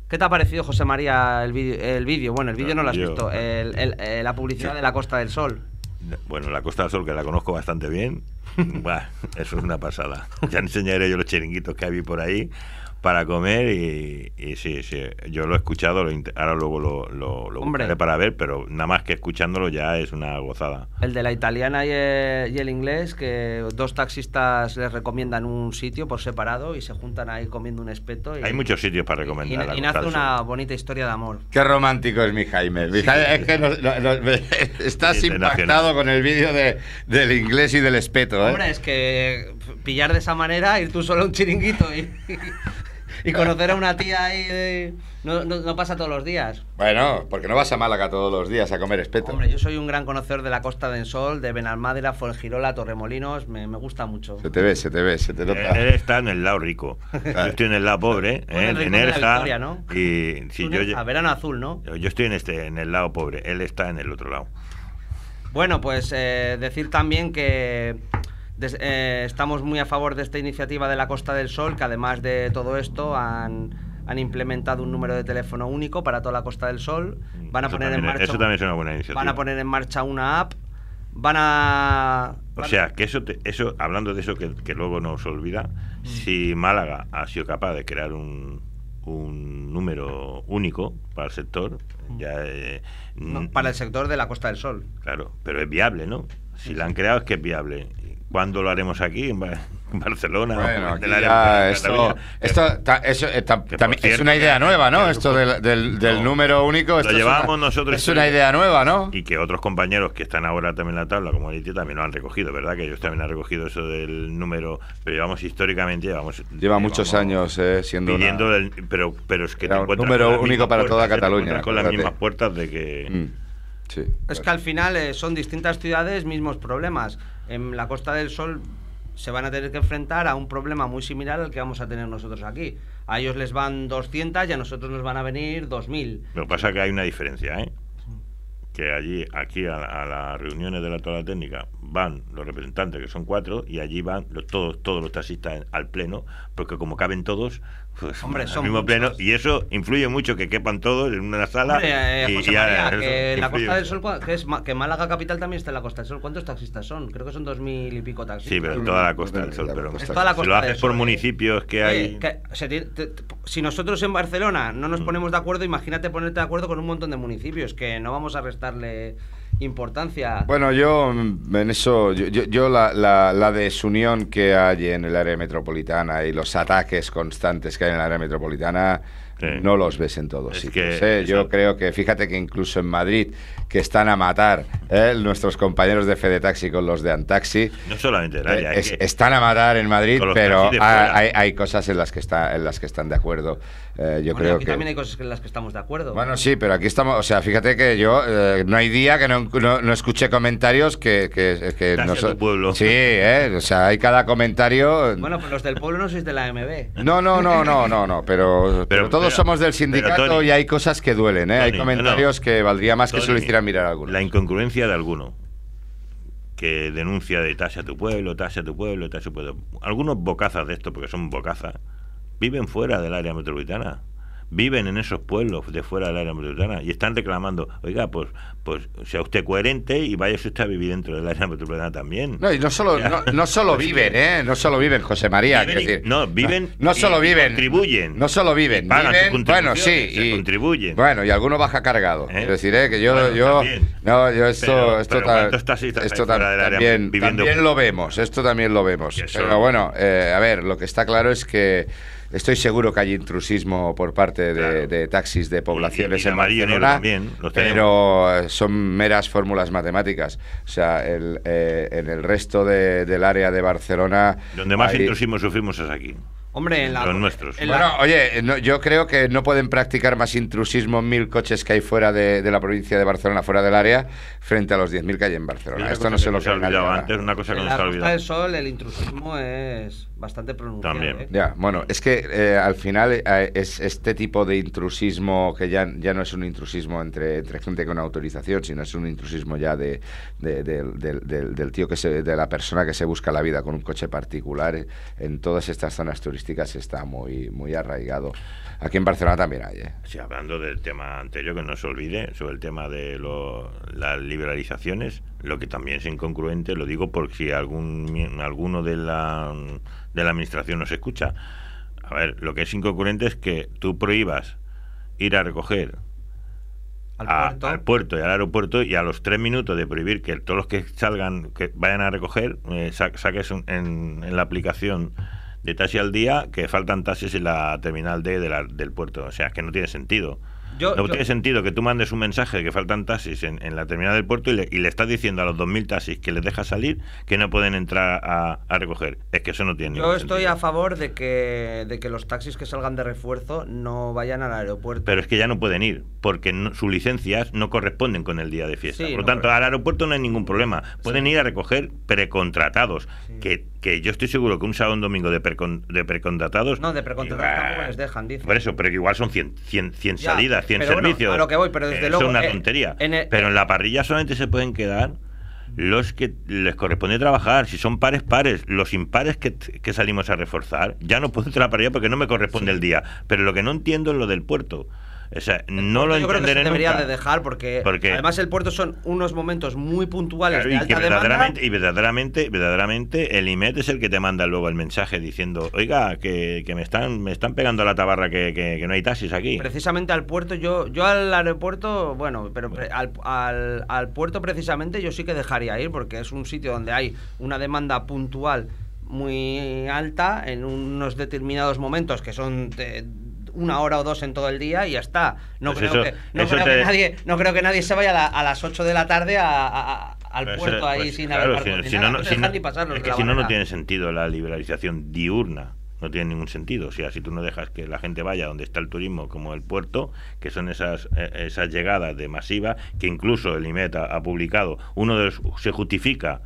¿Qué te ha parecido, José María, el vídeo? El vídeo, bueno, el vídeo no lo has vídeo, visto, el, el, el, la publicidad de la Costa del Sol. Bueno, la Costa del Sol, que la conozco bastante bien, bah, eso es una pasada. Ya enseñaré yo los chiringuitos que hay por ahí para comer y, y sí, sí, yo lo he escuchado, lo, ahora luego lo, lo, lo buscaré para ver, pero nada más que escuchándolo ya es una gozada. El de la italiana y el, y el inglés, que dos taxistas les recomiendan un sitio por separado y se juntan ahí comiendo un espeto. Y, hay muchos sitios para recomendar. Y, y, y nace una bonita historia de amor. Qué romántico es mi Jaime. Mi Jaime sí. Es que no, no, no, estás impactado con el vídeo de, del inglés y del espeto, ¿eh? Hombre, es que pillar de esa manera, ir tú solo a un chiringuito y... y conocer a una tía ahí de... no, no, no pasa todos los días. Bueno, porque no vas a Málaga todos los días a comer espeto. Hombre, yo soy un gran conocedor de la Costa del Sol, de Benalmádena, Fuengirola, Torremolinos, me, me gusta mucho. Se te ve, se te ve, se te nota. Él está en el lado rico. Yo estoy en el lado pobre, ¿eh? En Nerja. ¿No? Y si yo, a verano azul, ¿no? Yo estoy en este, en el lado pobre, él está en el otro lado. Bueno, pues eh, decir también que Des, eh, estamos muy a favor de esta iniciativa de la Costa del Sol, que además de todo esto han, han implementado un número de teléfono único para toda la Costa del Sol. Van a eso poner también, en marcha eso también es una buena iniciativa. Van a poner en marcha una app. Van a... O sea, que eso, te, eso hablando de eso que, que luego nos olvida, mm. si Málaga ha sido capaz de crear un, un número único para el sector, mm. ya... Eh, no, para el sector de la Costa del Sol. Claro, pero es viable, ¿no? Si sí. la han creado es que es viable. ¿Cuándo lo haremos aquí? ¿En Barcelona? Bueno, aquí ya esto, esto ta, eso, ta, también cierto, es una idea nueva, ¿no? Esto del, del, del no, número único. Esto lo llevamos es una, nosotros. Es una idea nueva, ¿no? Y que otros compañeros que están ahora también en la tabla, como Liti, también lo han recogido, ¿verdad? Que ellos también han recogido eso del número. Pero llevamos históricamente, llevamos. Lleva llevamos muchos años eh, siendo. Pidiendo una... del, pero, pero es que te un número único para toda Cataluña. Con las mismas puertas de que. Mm. Sí, es claro. que al final eh, son distintas ciudades, mismos problemas. En la Costa del Sol se van a tener que enfrentar a un problema muy similar al que vamos a tener nosotros aquí. A ellos les van doscientas y a nosotros nos van a venir dos mil. Lo que pasa es que hay una diferencia, ¿eh? Que allí, aquí a, a las reuniones de la tabla técnica van los representantes, que son cuatro, y allí van los, todos, todos los taxistas al pleno, porque como caben todos, pues hombre, al son mismo muchos. pleno, y eso influye mucho que quepan todos en una sala. Hombre, eh, y, José y María, eso, que la influye. Costa del Sol, que es que Málaga capital también está en la Costa del Sol. ¿Cuántos taxistas son? Creo que son dos mil y pico taxistas. Sí, pero en toda la Costa del Sol. Pero es toda la Costa si lo haces del por Sol, municipios que eh, hay. Que se te, te, te, si nosotros en Barcelona no nos ponemos de acuerdo, imagínate ponerte de acuerdo con un montón de municipios, que no vamos a restarle importancia. Bueno, yo en eso, yo, yo, yo la, la, la desunión que hay en el área metropolitana y los ataques constantes que hay en el área metropolitana, sí, no los ves en todos es sitios. Que, ¿eh? Yo creo que, fíjate que incluso en Madrid, que están a matar ¿eh? nuestros compañeros de Fedetaxi con los de Antaxi, no solamente el área, eh, es, es están a matar en Madrid, pero hay, hay, hay, hay cosas en las que está, en las que están de acuerdo. Eh, yo bueno, creo aquí que también hay cosas en las que estamos de acuerdo. Bueno, sí, pero aquí estamos, o sea, fíjate que yo eh, no hay día que no, no, no escuche comentarios que, que, que no so tu pueblo. Sí, eh, o sea, hay cada comentario. Bueno, pues los del pueblo no sois de la M B. No, no, no, no, no, no, pero, pero, pero todos pero, somos del sindicato, pero, Tony, y hay cosas que duelen, eh, Tony, hay comentarios no, que valdría más Tony, que se lo hicieran mirar a algunos. La incongruencia de alguno que denuncia de tasa a tu pueblo, tasa a tu pueblo, tasa a tu pueblo. Algunos bocazas de esto, porque son bocazas, viven fuera del área metropolitana. Viven en esos pueblos de fuera del área metropolitana y están reclamando, oiga, pues pues sea usted coherente y vaya usted a vivir dentro del área metropolitana también. No, y no solo, no, no solo viven, ¿eh? No solo viven, José María. Viven y, decir, no, viven. No, no solo y, viven. Y contribuyen. No solo viven. Y pagan viven, bueno, sí. Y contribuyen. Bueno, y alguno baja cargado. ¿Eh? Es decir, ¿eh? que yo. Bueno, yo también. no, yo esto. Pero, esto, pero ta, esto ta, también, también lo vemos. Esto también lo vemos. Pero bueno, eh, a ver, lo que está claro es que. Estoy seguro que hay intrusismo por parte de, claro. de taxis de poblaciones y, y en Barcelona, también, pero son meras fórmulas matemáticas. O sea, el, eh, en el resto de, del área de Barcelona... Donde más hay... intrusismo sufrimos es aquí. Hombre, en la, los nuestros. En la... Bueno, oye, no, yo creo que no pueden practicar más intrusismo mil coches que hay fuera de, de la provincia de Barcelona, fuera del área, frente a los diez mil que hay en Barcelona. Esto no se lo se ha olvidado antes, una cosa que en no se ha olvidado. En la Costa del Sol el intrusismo es bastante pronunciado. También. ¿eh? Ya, bueno, es que eh, al final eh, es este tipo de intrusismo que ya, ya no es un intrusismo entre, entre gente con autorización, sino es un intrusismo ya de, de, de, de, de del tío que se, de la persona que se busca la vida con un coche particular en todas estas zonas turísticas. turísticas está muy, muy arraigado. Aquí en Barcelona también hay, ¿eh? Sí, hablando del tema anterior, que no se olvide, sobre el tema de lo, las liberalizaciones, lo que también es incongruente, lo digo por si algún alguno de la, de la administración nos escucha. A ver, lo que es incongruente es que tú prohíbas ir a recoger al, a, puerto. al puerto y al aeropuerto, y a los tres minutos de prohibir que todos los que salgan, que vayan a recoger, eh, sa saques un, en, en la aplicación de taxi al día que faltan taxis en la terminal D de la, del puerto. O sea, es que no tiene sentido. Yo, no yo, tiene sentido que tú mandes un mensaje de que faltan taxis en, en la terminal del puerto y le, y le estás diciendo a los dos mil taxis que les dejas salir que no pueden entrar a, a recoger. Es que eso no tiene ningún sentido. Yo estoy a favor de que, de que los taxis que salgan de refuerzo no vayan al aeropuerto. Pero es que ya no pueden ir, porque no, sus licencias no corresponden con el día de fiesta. Sí, Por lo no, tanto, pero... al aeropuerto no hay ningún problema. Pueden sí. ir a recoger precontratados. Sí. Que, que yo estoy seguro que un sábado o un domingo de, precon, de precontratados... No, de precontratados igual, tampoco les dejan, dice. Por eso, pero que igual son cien, cien, cien ya, salidas, cien servicios. Bueno, a lo que voy, pero desde eh, luego... Es una eh, tontería. En el, pero en la parrilla solamente se pueden quedar los que les corresponde trabajar. Si son pares, pares. Los impares que, que salimos a reforzar, ya no puedo entrar a la parrilla porque no me corresponde sí. el día. Pero lo que no entiendo es lo del puerto. O sea, no lo yo creo que se debería nunca. de dejar porque, porque además el puerto son unos momentos muy puntuales claro, de y alta que verdaderamente, demanda. y verdaderamente verdaderamente el I M E T es el que te manda luego el mensaje diciendo, oiga, que, que me están me están pegando a la tabarra, que, que, que no hay taxis aquí. Precisamente al puerto, yo yo al aeropuerto, bueno, pero pre, al, al, al puerto precisamente yo sí que dejaría ir porque es un sitio donde hay una demanda puntual muy alta en unos determinados momentos que son de, una hora o dos en todo el día y ya está. No, pues creo, eso, que, no creo te... que nadie no creo que nadie se vaya a, la, a las ocho de la tarde a, a, al pero puerto eso, ahí pues, sin claro, haber si, si no, no, si no, es que si no, no tiene sentido la liberalización diurna. No tiene ningún sentido. O sea, si tú no dejas que la gente vaya donde está el turismo, como el puerto, que son esas esas llegadas de masiva, que incluso el I M E T ha, ha publicado, uno de los se justifica,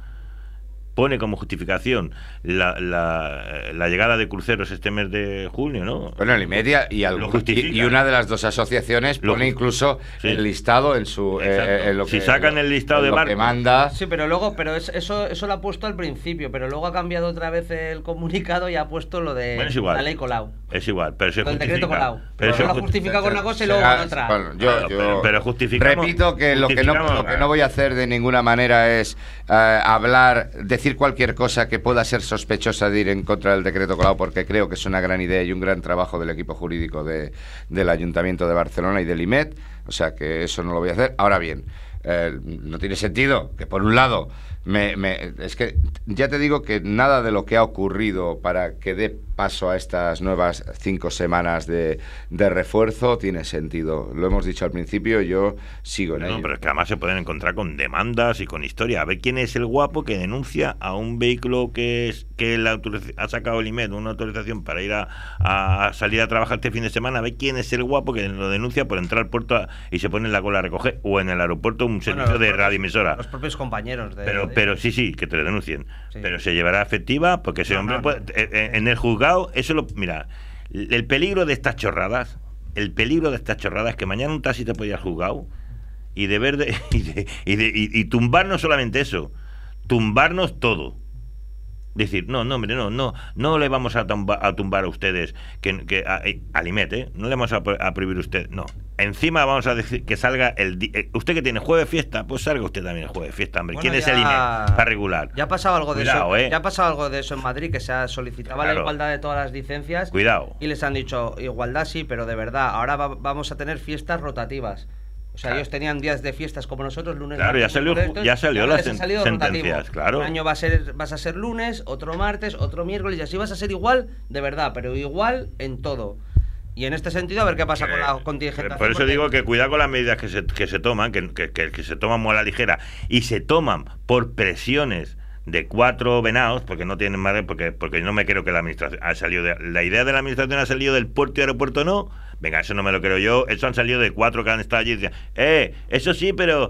pone como justificación la, la, la llegada de cruceros este mes de junio, ¿no? Bueno, el I M E T y, al, y, y una de las dos asociaciones pone lo, incluso sí. el listado en su... Eh, en lo que, si sacan el listado de barcos. Manda. Sí, pero luego, pero es, eso eso lo ha puesto al principio, pero luego ha cambiado otra vez el comunicado y ha puesto lo de bueno, la ley Colau. Es igual, pero se el justifica. decreto Colau. Pero, pero lo justifica con una cosa y luego con otra. Bueno, yo, yo pero, pero justificamos, repito que lo que, no, lo que no voy a hacer de ninguna manera es uh, hablar, decir cualquier cosa que pueda ser sospechosa de ir en contra del decreto Colau, porque creo que es una gran idea y un gran trabajo del equipo jurídico de, del Ayuntamiento de Barcelona y del I M E T, o sea que eso no lo voy a hacer. Ahora bien, eh, no tiene sentido que por un lado me, me, es que ya te digo que nada de lo que ha ocurrido para que dé paso a estas nuevas cinco semanas de, de refuerzo tiene sentido. Lo hemos dicho al principio, yo sigo en no, ello. No, pero es que además se pueden encontrar con demandas y con historia. A ver quién es el guapo que denuncia a un vehículo que es que la ha sacado el I M E T una autorización para ir a, a salir a trabajar este fin de semana. A ver quién es el guapo que lo denuncia por entrar al puerto a, y se pone en la cola a recoger, o en el aeropuerto un servicio bueno, de radioemisora. Los propios compañeros de, pero de... pero sí, sí, que te lo denuncien. Sí. Pero se llevará efectiva porque ese no, hombre no, puede, no. En, en el juzgado, eso lo... Mira, el peligro de estas chorradas, el peligro de estas chorradas es que mañana un taxi te puede ir al juzgado y de ver de, y, de, y, de, y, y tumbarnos solamente eso, tumbarnos todo. Decir, no, no, hombre, no, no, no le vamos a, tumba, a tumbar a ustedes que, que a, al I M E T, ¿eh? No le vamos a, a prohibir a usted, no. Encima vamos a decir que salga el eh, usted que tiene jueves fiesta, pues salga usted también el jueves fiesta, hombre. Bueno, ¿quién ya, es el I M E T para regular? Ya ha pasado algo de Cuidado, eso. ¿eh? Ya ha pasado algo de eso en Madrid, que se ha solicitado claro. la igualdad de todas las licencias. Cuidado. Y les han dicho, igualdad sí, pero de verdad, ahora va, vamos a tener fiestas rotativas. O sea, claro. ellos tenían días de fiestas como nosotros, lunes, claro, martes, ya salió, estos, ya salió las sen sentencias, claro. Un año va a ser, vas a ser lunes, otro martes, otro miércoles, y así vas a ser igual, de verdad, pero igual en todo. Y en este sentido, a ver qué pasa eh, con la contingentación. Por eso porque... digo que cuidado con las medidas que se, que se toman, que, que, que, que se toman muy a la ligera, y se toman por presiones de cuatro venados, porque no tienen madre, porque porque no me creo que la administración ha salido de, la idea de la administración ha salido del puerto y aeropuerto, no. Venga, eso no me lo creo yo. Eso han salido de cuatro que han estado allí y decían, eh, eso sí, pero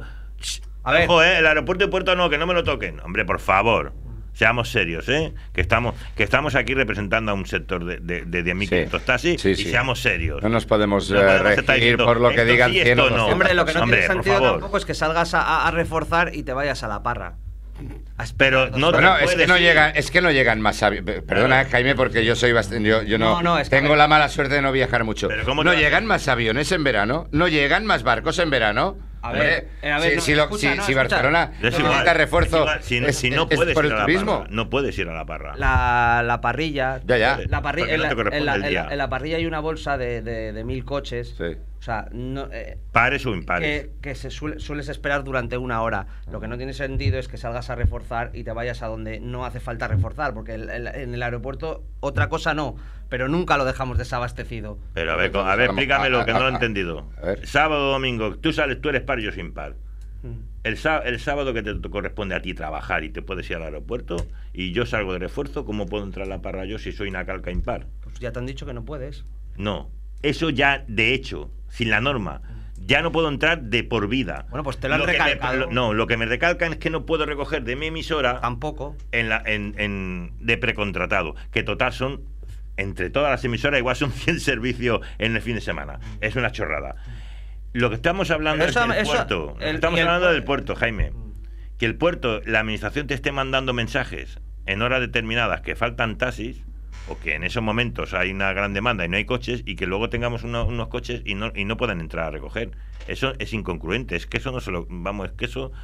a ver, ojo, eh, el aeropuerto y puerto no, que no me lo toquen. Hombre, por favor, seamos serios, eh, que estamos que estamos aquí representando a un sector de, de, de diez mil quinientos sí, taxis sí, y sí. seamos serios. No nos podemos, no podemos eh, regir diciendo, por lo que digan sí, cien no. Hombre, lo que no Hombre, tiene sentido tampoco es que salgas a, a reforzar y te vayas a la parra. Pero no, bueno, te es que no ir. llegan, es que no llegan más sabios. Perdona, Jaime, porque yo soy bastante, yo, yo no, No, no, es que- tengo la mala suerte de no viajar mucho. Pero ¿cómo te no vas a- llegan más aviones en verano, no llegan más barcos en verano. A ver, eh, a ver, si, no, si, lo- escucha, si- no, si escucha. Barcelona Es necesita igual, refuerzo, es igual, si, es, si no es puedes por ir el a la turismo. parra, no puedes ir a la parra. La, la parrilla. Ya, ya. La parrilla, Porque en, no la, te corresponde en la- el en la- día. en la parrilla hay una bolsa de, de, de mil coches. Sí. O sea, no, eh, Pares o impares. que, que se suele- sueles esperar durante una hora. Lo que no tiene sentido es que salgas a reforzar y te vayas a donde no hace falta reforzar, porque el- el- en el aeropuerto otra cosa no, pero nunca lo dejamos desabastecido. Pero a ver, co- a ver, explícame lo que no lo he entendido. Sábado, domingo, tú sales, tú eres par, yo sin par. El, sá- el sábado que te corresponde a ti trabajar y te puedes ir al aeropuerto y yo salgo de refuerzo, ¿cómo puedo entrar a la parra yo si soy una calca impar? Pues ya te han dicho que no puedes. No, eso ya de hecho, sin la norma, ya no puedo entrar de por vida. Bueno, pues te lo han que me- recalcado. lo- no, lo que me recalcan es que no puedo recoger de mi emisora Tampoco. en la, en, en- de precontratado, que total son, entre todas las emisoras, igual son cien servicios en el fin de semana. Es una chorrada. Lo que estamos hablando Pero eso- es del eso- puerto. Lo que el- estamos y el hablando pu- del puerto, Jaime. Que el puerto, la administración te esté mandando mensajes en horas determinadas que faltan taxis, o que en esos momentos hay una gran demanda y no hay coches, y que luego tengamos uno- unos coches y no, y no puedan entrar a recoger. Eso es incongruente. Es que eso no se lo. Vamos, es que eso.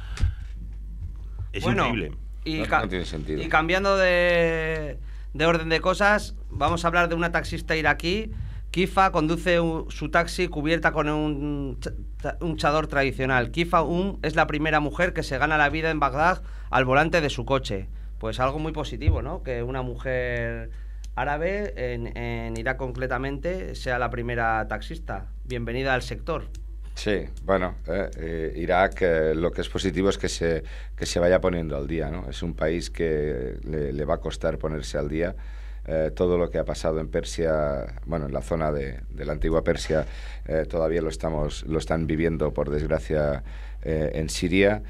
Es Bueno, increíble. Y, No- ca- no tiene sentido. y cambiando de, de orden de cosas, vamos a hablar de una taxista iraquí. Kifa conduce un- su taxi cubierta con un, ch- ta- un chador tradicional. Kifa Um es la primera mujer que se gana la vida en Bagdad al volante de su coche. Pues algo muy positivo, ¿no? Que una mujer árabe, en, en Irak concretamente, sea la primera taxista. Bienvenida al sector. Sí, bueno, eh, eh, Irak eh, lo que es positivo es que se, que se vaya poniendo al día, ¿no? Es un país que le, le va a costar ponerse al día. Eh, todo lo que ha pasado en Persia, bueno, en la zona de, de la antigua Persia, eh, todavía lo estamos, lo están viviendo, por desgracia, eh, en Siria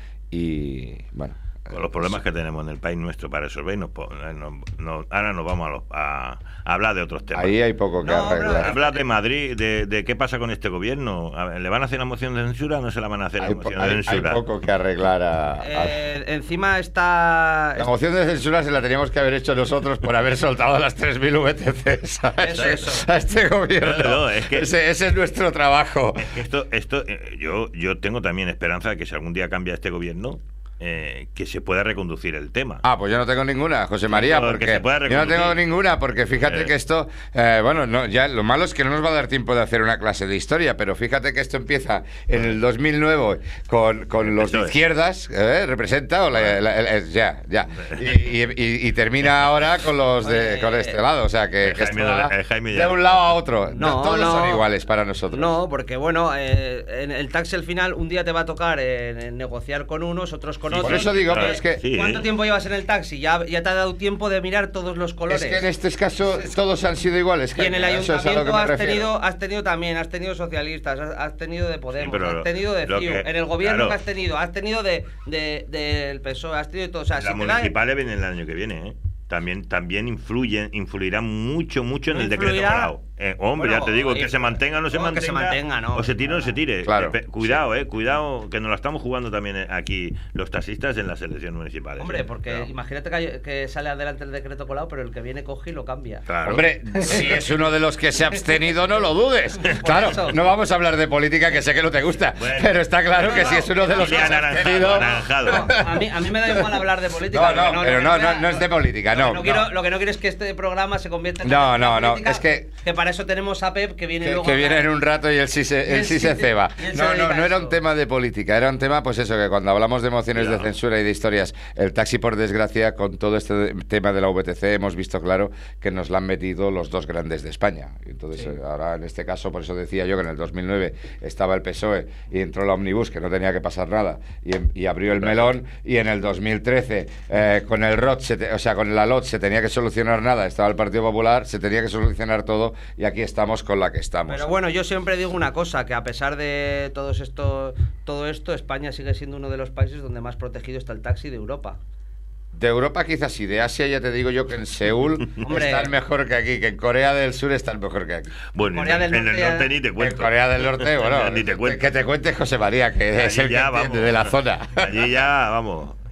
y, bueno... Con los problemas que tenemos en el país nuestro para resolver, nos, po- eh, nos- nos- ahora nos vamos a, los- a- a hablar de otros temas. Ahí hay poco que arreglar. Hablar de Madrid, de, de qué pasa con este gobierno. A ver, ¿le van a hacer la moción de censura o no se la van a hacer Hay, la po- moción hay- de hay censura? poco que arreglar a... a- Eh, encima está... La moción de censura se la teníamos que haber hecho nosotros por haber soltado las tres mil V T Cs a, Eso, eso. a este gobierno. No, no, es que- ese, ese es nuestro trabajo. Es que esto, esto eh, yo, yo tengo también esperanza de que si algún día cambia este gobierno, eh, que se pueda reconducir el tema. Ah, pues yo no tengo ninguna, José María, No, que porque se pueda yo no reconducir. tengo ninguna, porque fíjate Eh. que esto, eh, bueno, no, ya lo malo es que no nos va a dar tiempo de hacer una clase de historia, pero fíjate que esto empieza en el dos mil nueve con, con los de Eso es. izquierdas, eh, representa, o la- la- la- ya, ya, y, y- y- y termina ahora con los de Oye, con este lado, o sea que, el que esto Jaime- va el Jaime de ya- un lado a otro, No, todos no. son iguales para nosotros. No, porque bueno, eh, en el taxi al final un día te va a tocar eh, negociar con unos, otros con Sí, otros. por eso digo, claro, pero es que sí, ¿Cuánto ¿eh? tiempo llevas en el taxi? Ya, ya te ha dado tiempo de mirar todos los colores. es que en este caso todos han sido iguales. Y en el Jaime, eso es a lo que ayuntamiento me has refiero. tenido, has tenido también, has tenido socialistas, has, has tenido de Podemos, pero has lo- tenido de lo C I U, que- en el gobierno claro. que has tenido, has tenido de, de, del P S O E, has tenido de todo. O sea, Las si te da- municipales vienen el año que viene, ¿eh? También, también influyen, influirán mucho, mucho en el decreto Influirá. Colau. Eh, hombre, Bueno, ya te digo, eh, que se mantenga o no se no, que mantenga. se mantenga, no. O se tire o no se tire. Claro, Eh, pe- cuidado, eh, cuidado, que nos la estamos jugando también eh, aquí los taxistas en las elecciones municipales. Hombre, eh. porque Cuidado. imagínate que, hay- que sale adelante el decreto Colau, pero el que viene coge y lo cambia. Claro. Hombre, si es uno de los que se ha abstenido, no lo dudes. Claro, eso. no vamos a hablar de política, que sé que no te gusta, Bueno. pero está claro que si es uno de los que Ya se ha anaranjado, abstenido... anaranjado. A mí, a mí me da igual hablar de política. No, lo que no, pero lo que no, quiera- no, no es de política, lo que no, no quiero- no. Lo que no quiero es que este programa se convierta en No, una no, no, política, es que- que para eso tenemos a Pep, que viene Que, luego que a viene hablar. en un rato y él sí se, Y él él sí sí se se- ceba. y él se No, no, dedica no a era eso. un tema de política, era un tema, pues eso, que cuando hablamos de mociones de Cuidado. censura y de historias, el taxi, por desgracia, con todo este de- tema de la V T C, hemos visto claro que nos la han metido los dos grandes de España. Entonces, eh, ahora en este caso, por eso decía yo que en el dos mil nueve estaba el P S O E y entró la Omnibus, que no tenía que pasar nada, y, em- y abrió el melón, y en el dos mil trece, eh, con el R O T, se te- o sea, con la L O T se tenía que solucionar nada, estaba el Partido Popular, se tenía que solucionar todo, y aquí estamos con la que estamos. Pero bueno, yo siempre digo una cosa, que a pesar de todos esto, todo esto, España sigue siendo uno de los países donde más protegido está el taxi de Europa. De Europa quizás sí, de Asia ya te digo yo que en Seúl Hombre. están mejor que aquí, que en Corea del Sur están mejor que aquí. Bueno, Corea en, del en el Norte ya- norte ni te En cuento. Corea del Norte, bueno, Ni te cuento. que te cuente José María, que es Allí el que ya, entiende vamos. de la zona. Allí ya, vamos.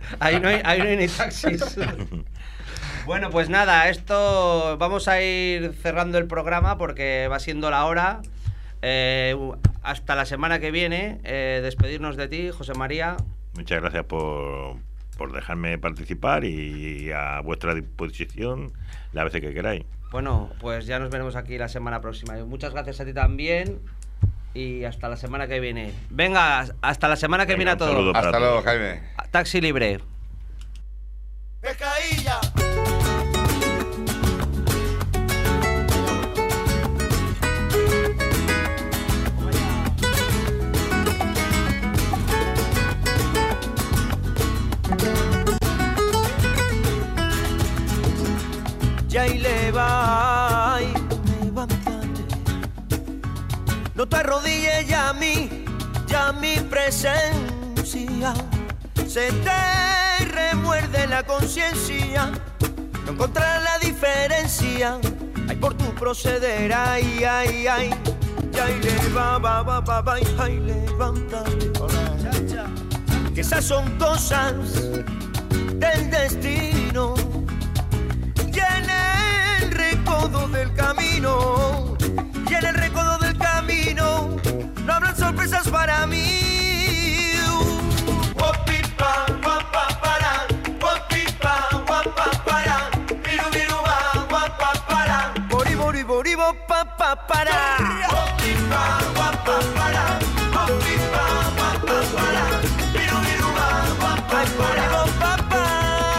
Ahí no hay, ahí no hay ni taxis. Bueno, pues nada, esto vamos a ir cerrando el programa porque va siendo la hora. Eh, hasta la semana que viene, eh, despedirnos de ti, José María. Muchas gracias por, por dejarme participar y a vuestra disposición las veces que queráis. Bueno, pues ya nos veremos aquí la semana próxima. Muchas gracias a ti también y hasta la semana que viene. Venga, hasta la semana que Venga, viene a todos. Hasta luego, Jaime. Taxi libre. Pescadilla. Ya y le va, levántate. No te arrodilles ya a mí, ya mi presencia. Se te remuerde la conciencia, no encontrar la diferencia. Ay, por tu proceder, ay, ay, ay. Ya y le va, va, va, va, va, ay, levántate. Que esas son cosas del destino. Y en el recodo del camino, y en el recodo del camino, no habrán sorpresas para mí. Guapipa, guapa, para, guapipa, guapa, para, viru, viru, va, guapa, para, bori, bori, bori, guapa, para, guapipa, guapa, para, guapipa, guapa, para, viru, viru, va, guapa, para, guapa, para.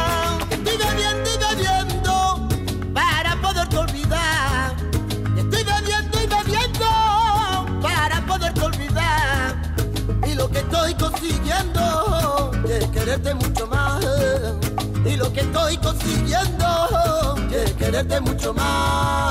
Estoy consiguiendo es quererte mucho más, y lo que estoy consiguiendo es quererte mucho más.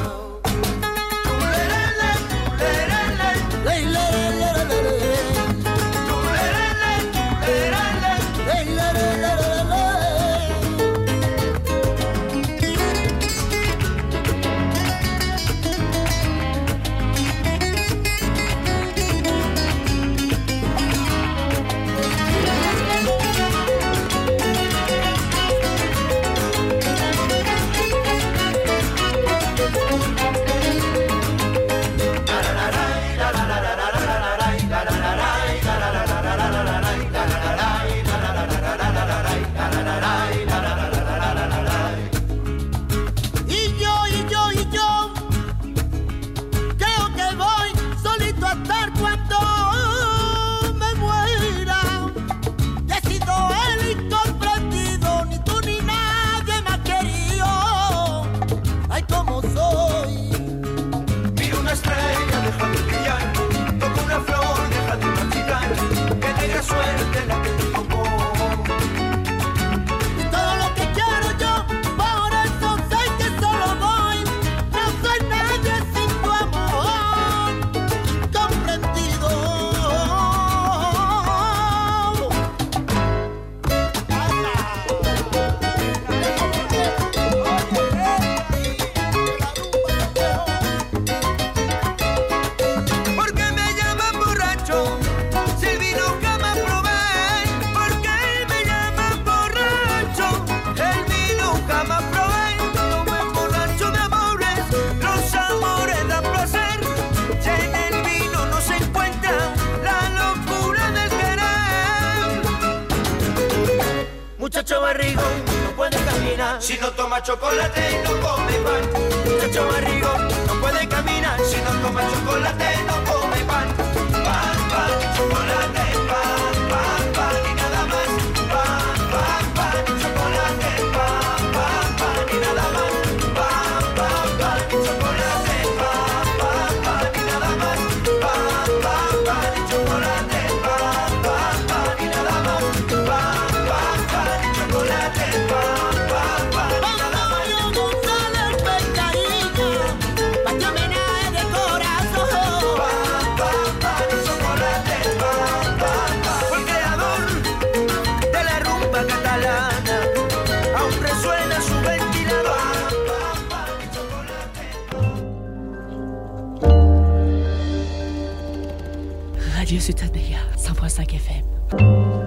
Suerte la que te tocó. Y todo lo que quiero yo, por eso sé que solo voy. No soy nadie sin tu amor comprendido. ¿Por qué me llaman borracho? Muchacho barrigón, no puede caminar si no toma chocolate y no come pan. Muchacho barrigón, no puede caminar si no toma chocolate y no come pan. Pan, pan, chocolate, pan, pan, pan y nada más. Pan, pan, pan, chocolate, pan, pan, pan y nada más. Pan, pan, pan, chocolate, pan, pan, pan y nada más. Pan, pan, pan, chocolate, pan, pan, pan y nada más. Pan, pan, pan, chocolate, pan, pan, pan y nada más. González Pescadilla, pa' que homenaje de corazón. Pan, pan, pan, chocolate, pan, pan, pan. Fue el creador de la rumba catalana, aún resuena su ventilador. Pan, pan, chocolate, Radio Ciutat Bella, cent point cinq F M.